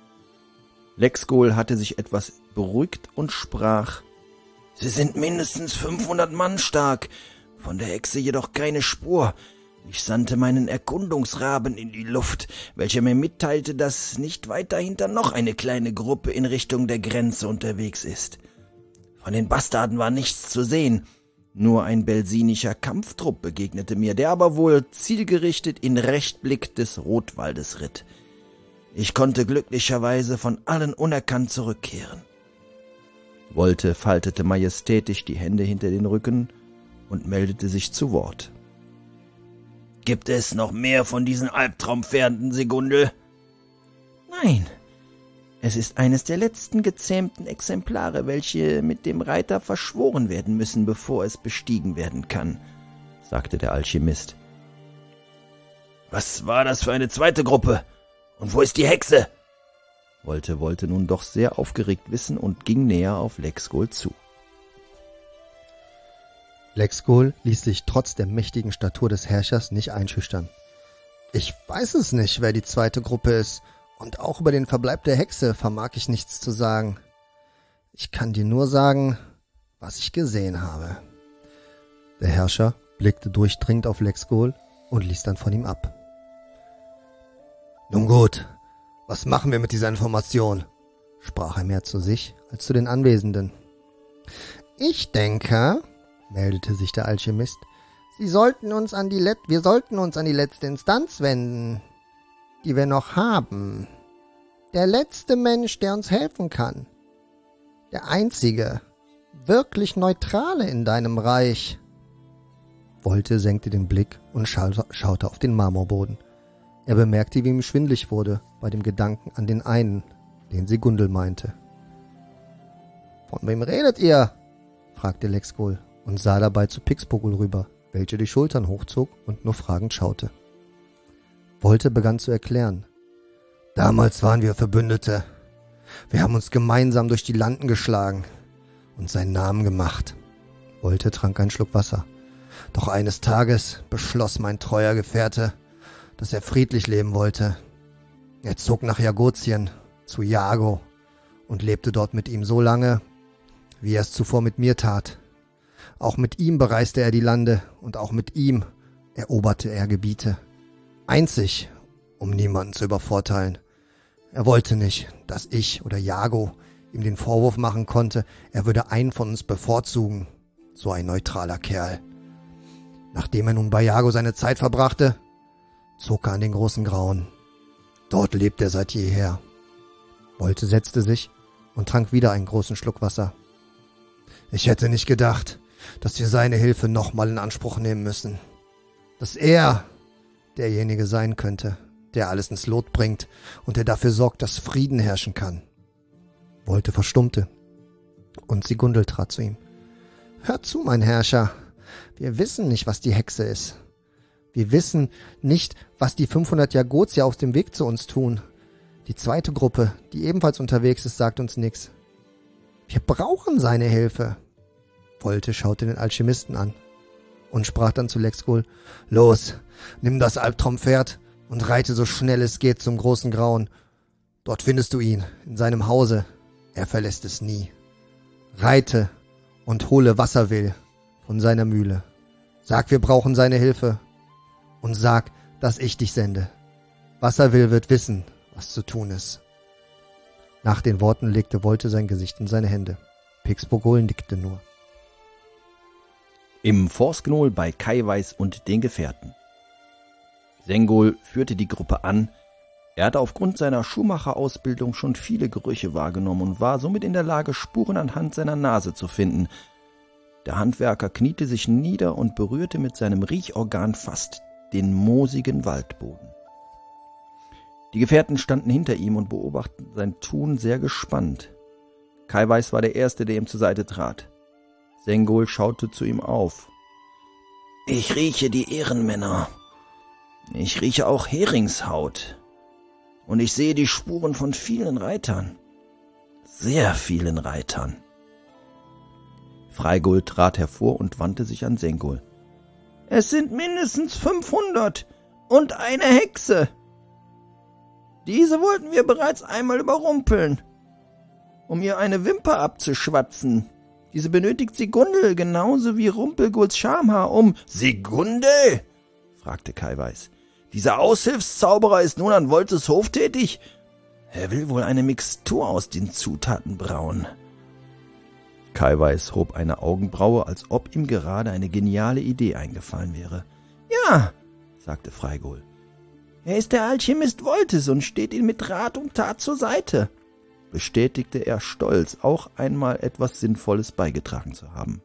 Lexgol hatte sich etwas beruhigt und sprach: »Sie sind mindestens fünfhundert Mann stark, von der Hexe jedoch keine Spur. Ich sandte meinen Erkundungsraben in die Luft, welcher mir mitteilte, dass nicht weit dahinter noch eine kleine Gruppe in Richtung der Grenze unterwegs ist. Von den Bastarden war nichts zu sehen, nur ein belsinischer Kampftrupp begegnete mir, der aber wohl zielgerichtet in Rechtblick des Rotwaldes ritt. Ich konnte glücklicherweise von allen unerkannt zurückkehren.« Wolte faltete majestätisch die Hände hinter den Rücken und meldete sich zu Wort. »Gibt es noch mehr von diesen Albtraumpferden, Sigundel?« »Nein, es ist eines der letzten gezähmten Exemplare, welche mit dem Reiter verschworen werden müssen, bevor es bestiegen werden kann«, sagte der Alchemist. »Was war das für eine zweite Gruppe? Und wo ist die Hexe?« Wolte wollte nun doch sehr aufgeregt wissen und ging näher auf Lexgol zu. Lexgol ließ sich trotz der mächtigen Statur des Herrschers nicht einschüchtern. »Ich weiß es nicht, wer die zweite Gruppe ist, Und auch über den Verbleib der Hexe vermag ich nichts zu sagen. Ich kann dir nur sagen, was ich gesehen habe. Der Herrscher blickte durchdringend auf Lexgol und ließ dann von ihm ab. Nun gut, was machen wir mit dieser Information? Sprach er mehr zu sich als zu den Anwesenden. Ich denke, meldete sich der Alchemist, Sie sollten uns an die Let- wir sollten uns an die letzte Instanz wenden, die wir noch haben. Der letzte Mensch, der uns helfen kann. Der einzige, wirklich Neutrale in deinem Reich. Wolte senkte den Blick und scha- schaute auf den Marmorboden. Er bemerkte, wie ihm schwindlig wurde bei dem Gedanken an den einen, den Sigundel meinte. »Von wem redet ihr?« fragte Lexgol und sah dabei zu Pixpogul rüber, welche die Schultern hochzog und nur fragend schaute. Wolte begann zu erklären. »Damals waren wir Verbündete. Wir haben uns gemeinsam durch die Landen geschlagen und seinen Namen gemacht.« Wolte trank einen Schluck Wasser. »Doch eines Tages beschloss mein treuer Gefährte, dass er friedlich leben wollte. Er zog nach Jagotien, zu Jago, und lebte dort mit ihm so lange, wie er es zuvor mit mir tat. Auch mit ihm bereiste er die Lande, und auch mit ihm eroberte er Gebiete. Einzig, um niemanden zu übervorteilen. Er wollte nicht, dass ich oder Jago ihm den Vorwurf machen konnte, er würde einen von uns bevorzugen, so ein neutraler Kerl. Nachdem er nun bei Jago seine Zeit verbrachte, zog er an den großen Grauen. Dort lebt er seit jeher.« Wolte setzte sich und trank wieder einen großen Schluck Wasser. »Ich hätte nicht gedacht, dass wir seine Hilfe nochmal in Anspruch nehmen müssen. Dass er derjenige sein könnte, der alles ins Lot bringt und der dafür sorgt, dass Frieden herrschen kann.« Wolte verstummte und Sigundel trat zu ihm. »Hör zu, mein Herrscher, wir wissen nicht, was die Hexe ist. Wir wissen nicht, was die fünfhundert Jagotier auf dem Weg zu uns tun. Die zweite Gruppe, die ebenfalls unterwegs ist, sagt uns nichts. Wir brauchen seine Hilfe.« Wolte schaute den Alchemisten an und sprach dann zu Lexgol. »Los, nimm das Albtraumpferd und reite so schnell es geht zum großen Grauen. Dort findest du ihn, in seinem Hause. Er verlässt es nie. Reite und hole Wasserwill von seiner Mühle. Sag, wir brauchen seine Hilfe. Und sag, dass ich dich sende. Wasserwill wird wissen, was zu tun ist.« Nach den Worten legte Wolte sein Gesicht in seine Hände. Pixpogul nickte nur. Im Forstgnoll bei Kaiweis und den Gefährten. Zengol führte die Gruppe an. Er hatte aufgrund seiner Schuhmacherausbildung schon viele Gerüche wahrgenommen und war somit in der Lage, Spuren anhand seiner Nase zu finden. Der Handwerker kniete sich nieder und berührte mit seinem Riechorgan fast den moosigen Waldboden. Die Gefährten standen hinter ihm und beobachteten sein Tun sehr gespannt. Kaiweis war der Erste, der ihm zur Seite trat. Zengol schaute zu ihm auf. »Ich rieche die Ehrenmänner. Ich rieche auch Heringshaut. Und ich sehe die Spuren von vielen Reitern. Sehr vielen Reitern.« Freigol trat hervor und wandte sich an Zengol. »Es sind mindestens fünfhundert und eine Hexe. Diese wollten wir bereits einmal überrumpeln, um ihr eine Wimper abzuschwatzen. Diese benötigt Sigundel genauso wie Rumpelguls Schamhaar um...« »Sigundel?« fragte Kaiweis. »Dieser Aushilfszauberer ist nun an Woltes Hof tätig? Er will wohl eine Mixtur aus den Zutaten brauen.« Kaiweis hob eine Augenbraue, als ob ihm gerade eine geniale Idee eingefallen wäre. »Ja«, sagte Freigol. »Er ist der Alchemist Woltes und steht ihm mit Rat und Tat zur Seite«, bestätigte er stolz, auch einmal etwas Sinnvolles beigetragen zu haben.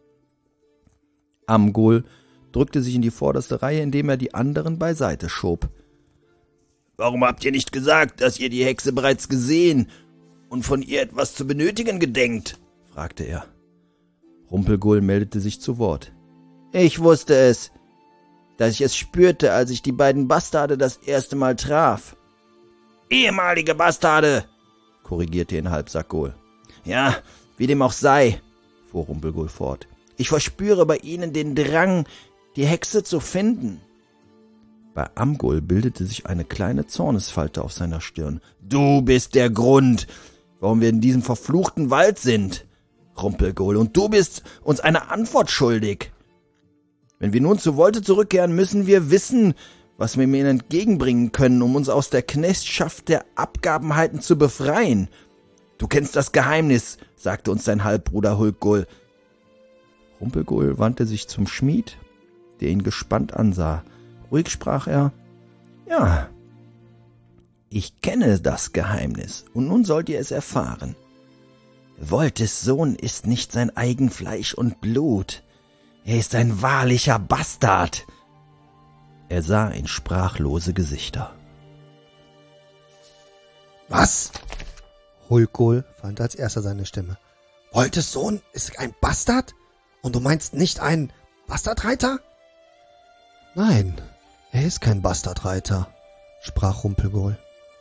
Amgol drückte sich in die vorderste Reihe, indem er die anderen beiseite schob. »Warum habt ihr nicht gesagt, dass ihr die Hexe bereits gesehen und von ihr etwas zu benötigen gedenkt?« fragte er. Rumpelgull meldete sich zu Wort. »Ich wusste es, dass ich es spürte, als ich die beiden Bastarde das erste Mal traf.« »Ehemalige Bastarde«, korrigierte ihn Halbsackgol. »Ja, wie dem auch sei«, fuhr Rumpelgull fort. »Ich verspüre bei ihnen den Drang, die Hexe zu finden. Bei Amgol bildete sich eine kleine Zornesfalte auf seiner Stirn. Du bist der Grund, warum wir in diesem verfluchten Wald sind, Rumpelgol, und du bist uns eine Antwort schuldig. Wenn wir nun zu Wolte zurückkehren, müssen wir wissen, was wir ihnen entgegenbringen können, um uns aus der Knechtschaft der Abgabenheiten zu befreien. Du kennst das Geheimnis, sagte uns dein Halbbruder Hulkgol. Rumpelgol wandte sich zum Schmied, der ihn gespannt ansah. Ruhig sprach er, ja, ich kenne das Geheimnis, und nun sollt ihr es erfahren. Woltes Sohn ist nicht sein eigen Fleisch und Blut, er ist ein wahrlicher Bastard. Er sah in sprachlose Gesichter. Was? Hulkgol fand als erster seine Stimme. Woltes Sohn ist ein Bastard? Und du meinst nicht ein Bastardreiter? Nein, er ist kein Bastardreiter, sprach Rumpelgol.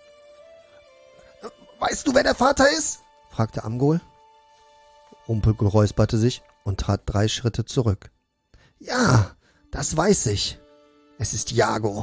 Weißt du, wer der Vater ist? Fragte Amgol. Rumpelgol räusperte sich und trat drei Schritte zurück. Ja, das weiß ich. Es ist Yago.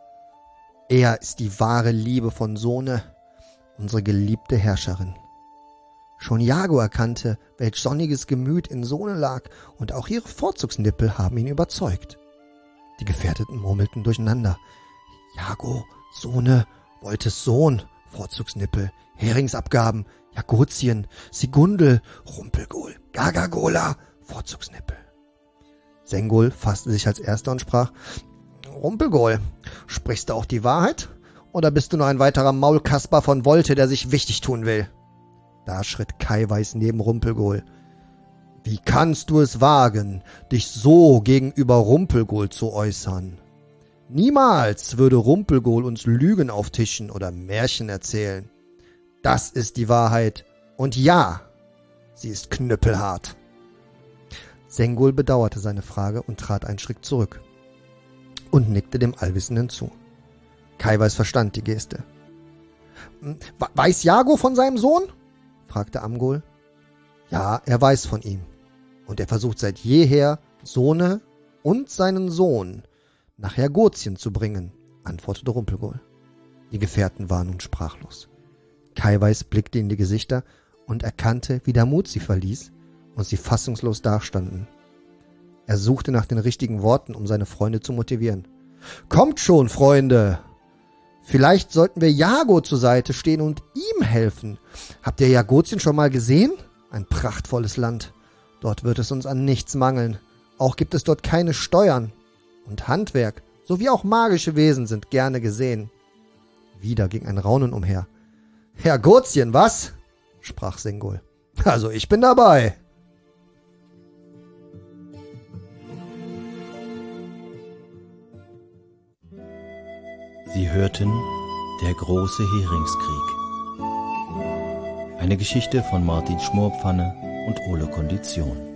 Er ist die wahre Liebe von Sone, unsere geliebte Herrscherin. Schon Yago erkannte, welch sonniges Gemüt in Sone lag, und auch ihre Vorzugsnippel haben ihn überzeugt. Die Gefährten murmelten durcheinander. Yago, Sone, Woltes Sohn, Vorzugsnippel, Heringsabgaben, Jagotien, Sigundel, Rumpelgol, Gagagola, Vorzugsnippel. Zengul fasste sich als erster und sprach, Rumpelgol, sprichst du auch die Wahrheit? Oder bist du nur ein weiterer Maulkasper von Wolte, der sich wichtig tun will? Da schritt Keiweis neben Rumpelgol. Wie kannst du es wagen, dich so gegenüber Rumpelgol zu äußern? Niemals würde Rumpelgol uns Lügen auftischen oder Märchen erzählen. Das ist die Wahrheit. Und ja, sie ist knüppelhart. Zengul bedauerte seine Frage und trat einen Schritt zurück und nickte dem Allwissenden zu. Keiweis verstand die Geste. Weiß Yago von seinem Sohn? Fragte Amgol. Ja, er weiß von ihm. Und er versucht seit jeher, Sone und seinen Sohn nach Jagotien zu bringen, antwortete Rumpelgol. Die Gefährten waren nun sprachlos. Keiweis blickte in die Gesichter und erkannte, wie der Mut sie verließ und sie fassungslos dastanden. Er suchte nach den richtigen Worten, um seine Freunde zu motivieren. Kommt schon, Freunde! Vielleicht sollten wir Yago zur Seite stehen und ihm helfen. Habt ihr Jagotien schon mal gesehen? Ein prachtvolles Land. Dort wird es uns an nichts mangeln. Auch gibt es dort keine Steuern. Und Handwerk sowie auch magische Wesen sind gerne gesehen. Wieder ging ein Raunen umher. Jagotien, was? Sprach Zengul. Also ich bin dabei. Sie hörten Der große Heringskrieg. Eine Geschichte von Martin Schmorpfanne und Ole Kondition.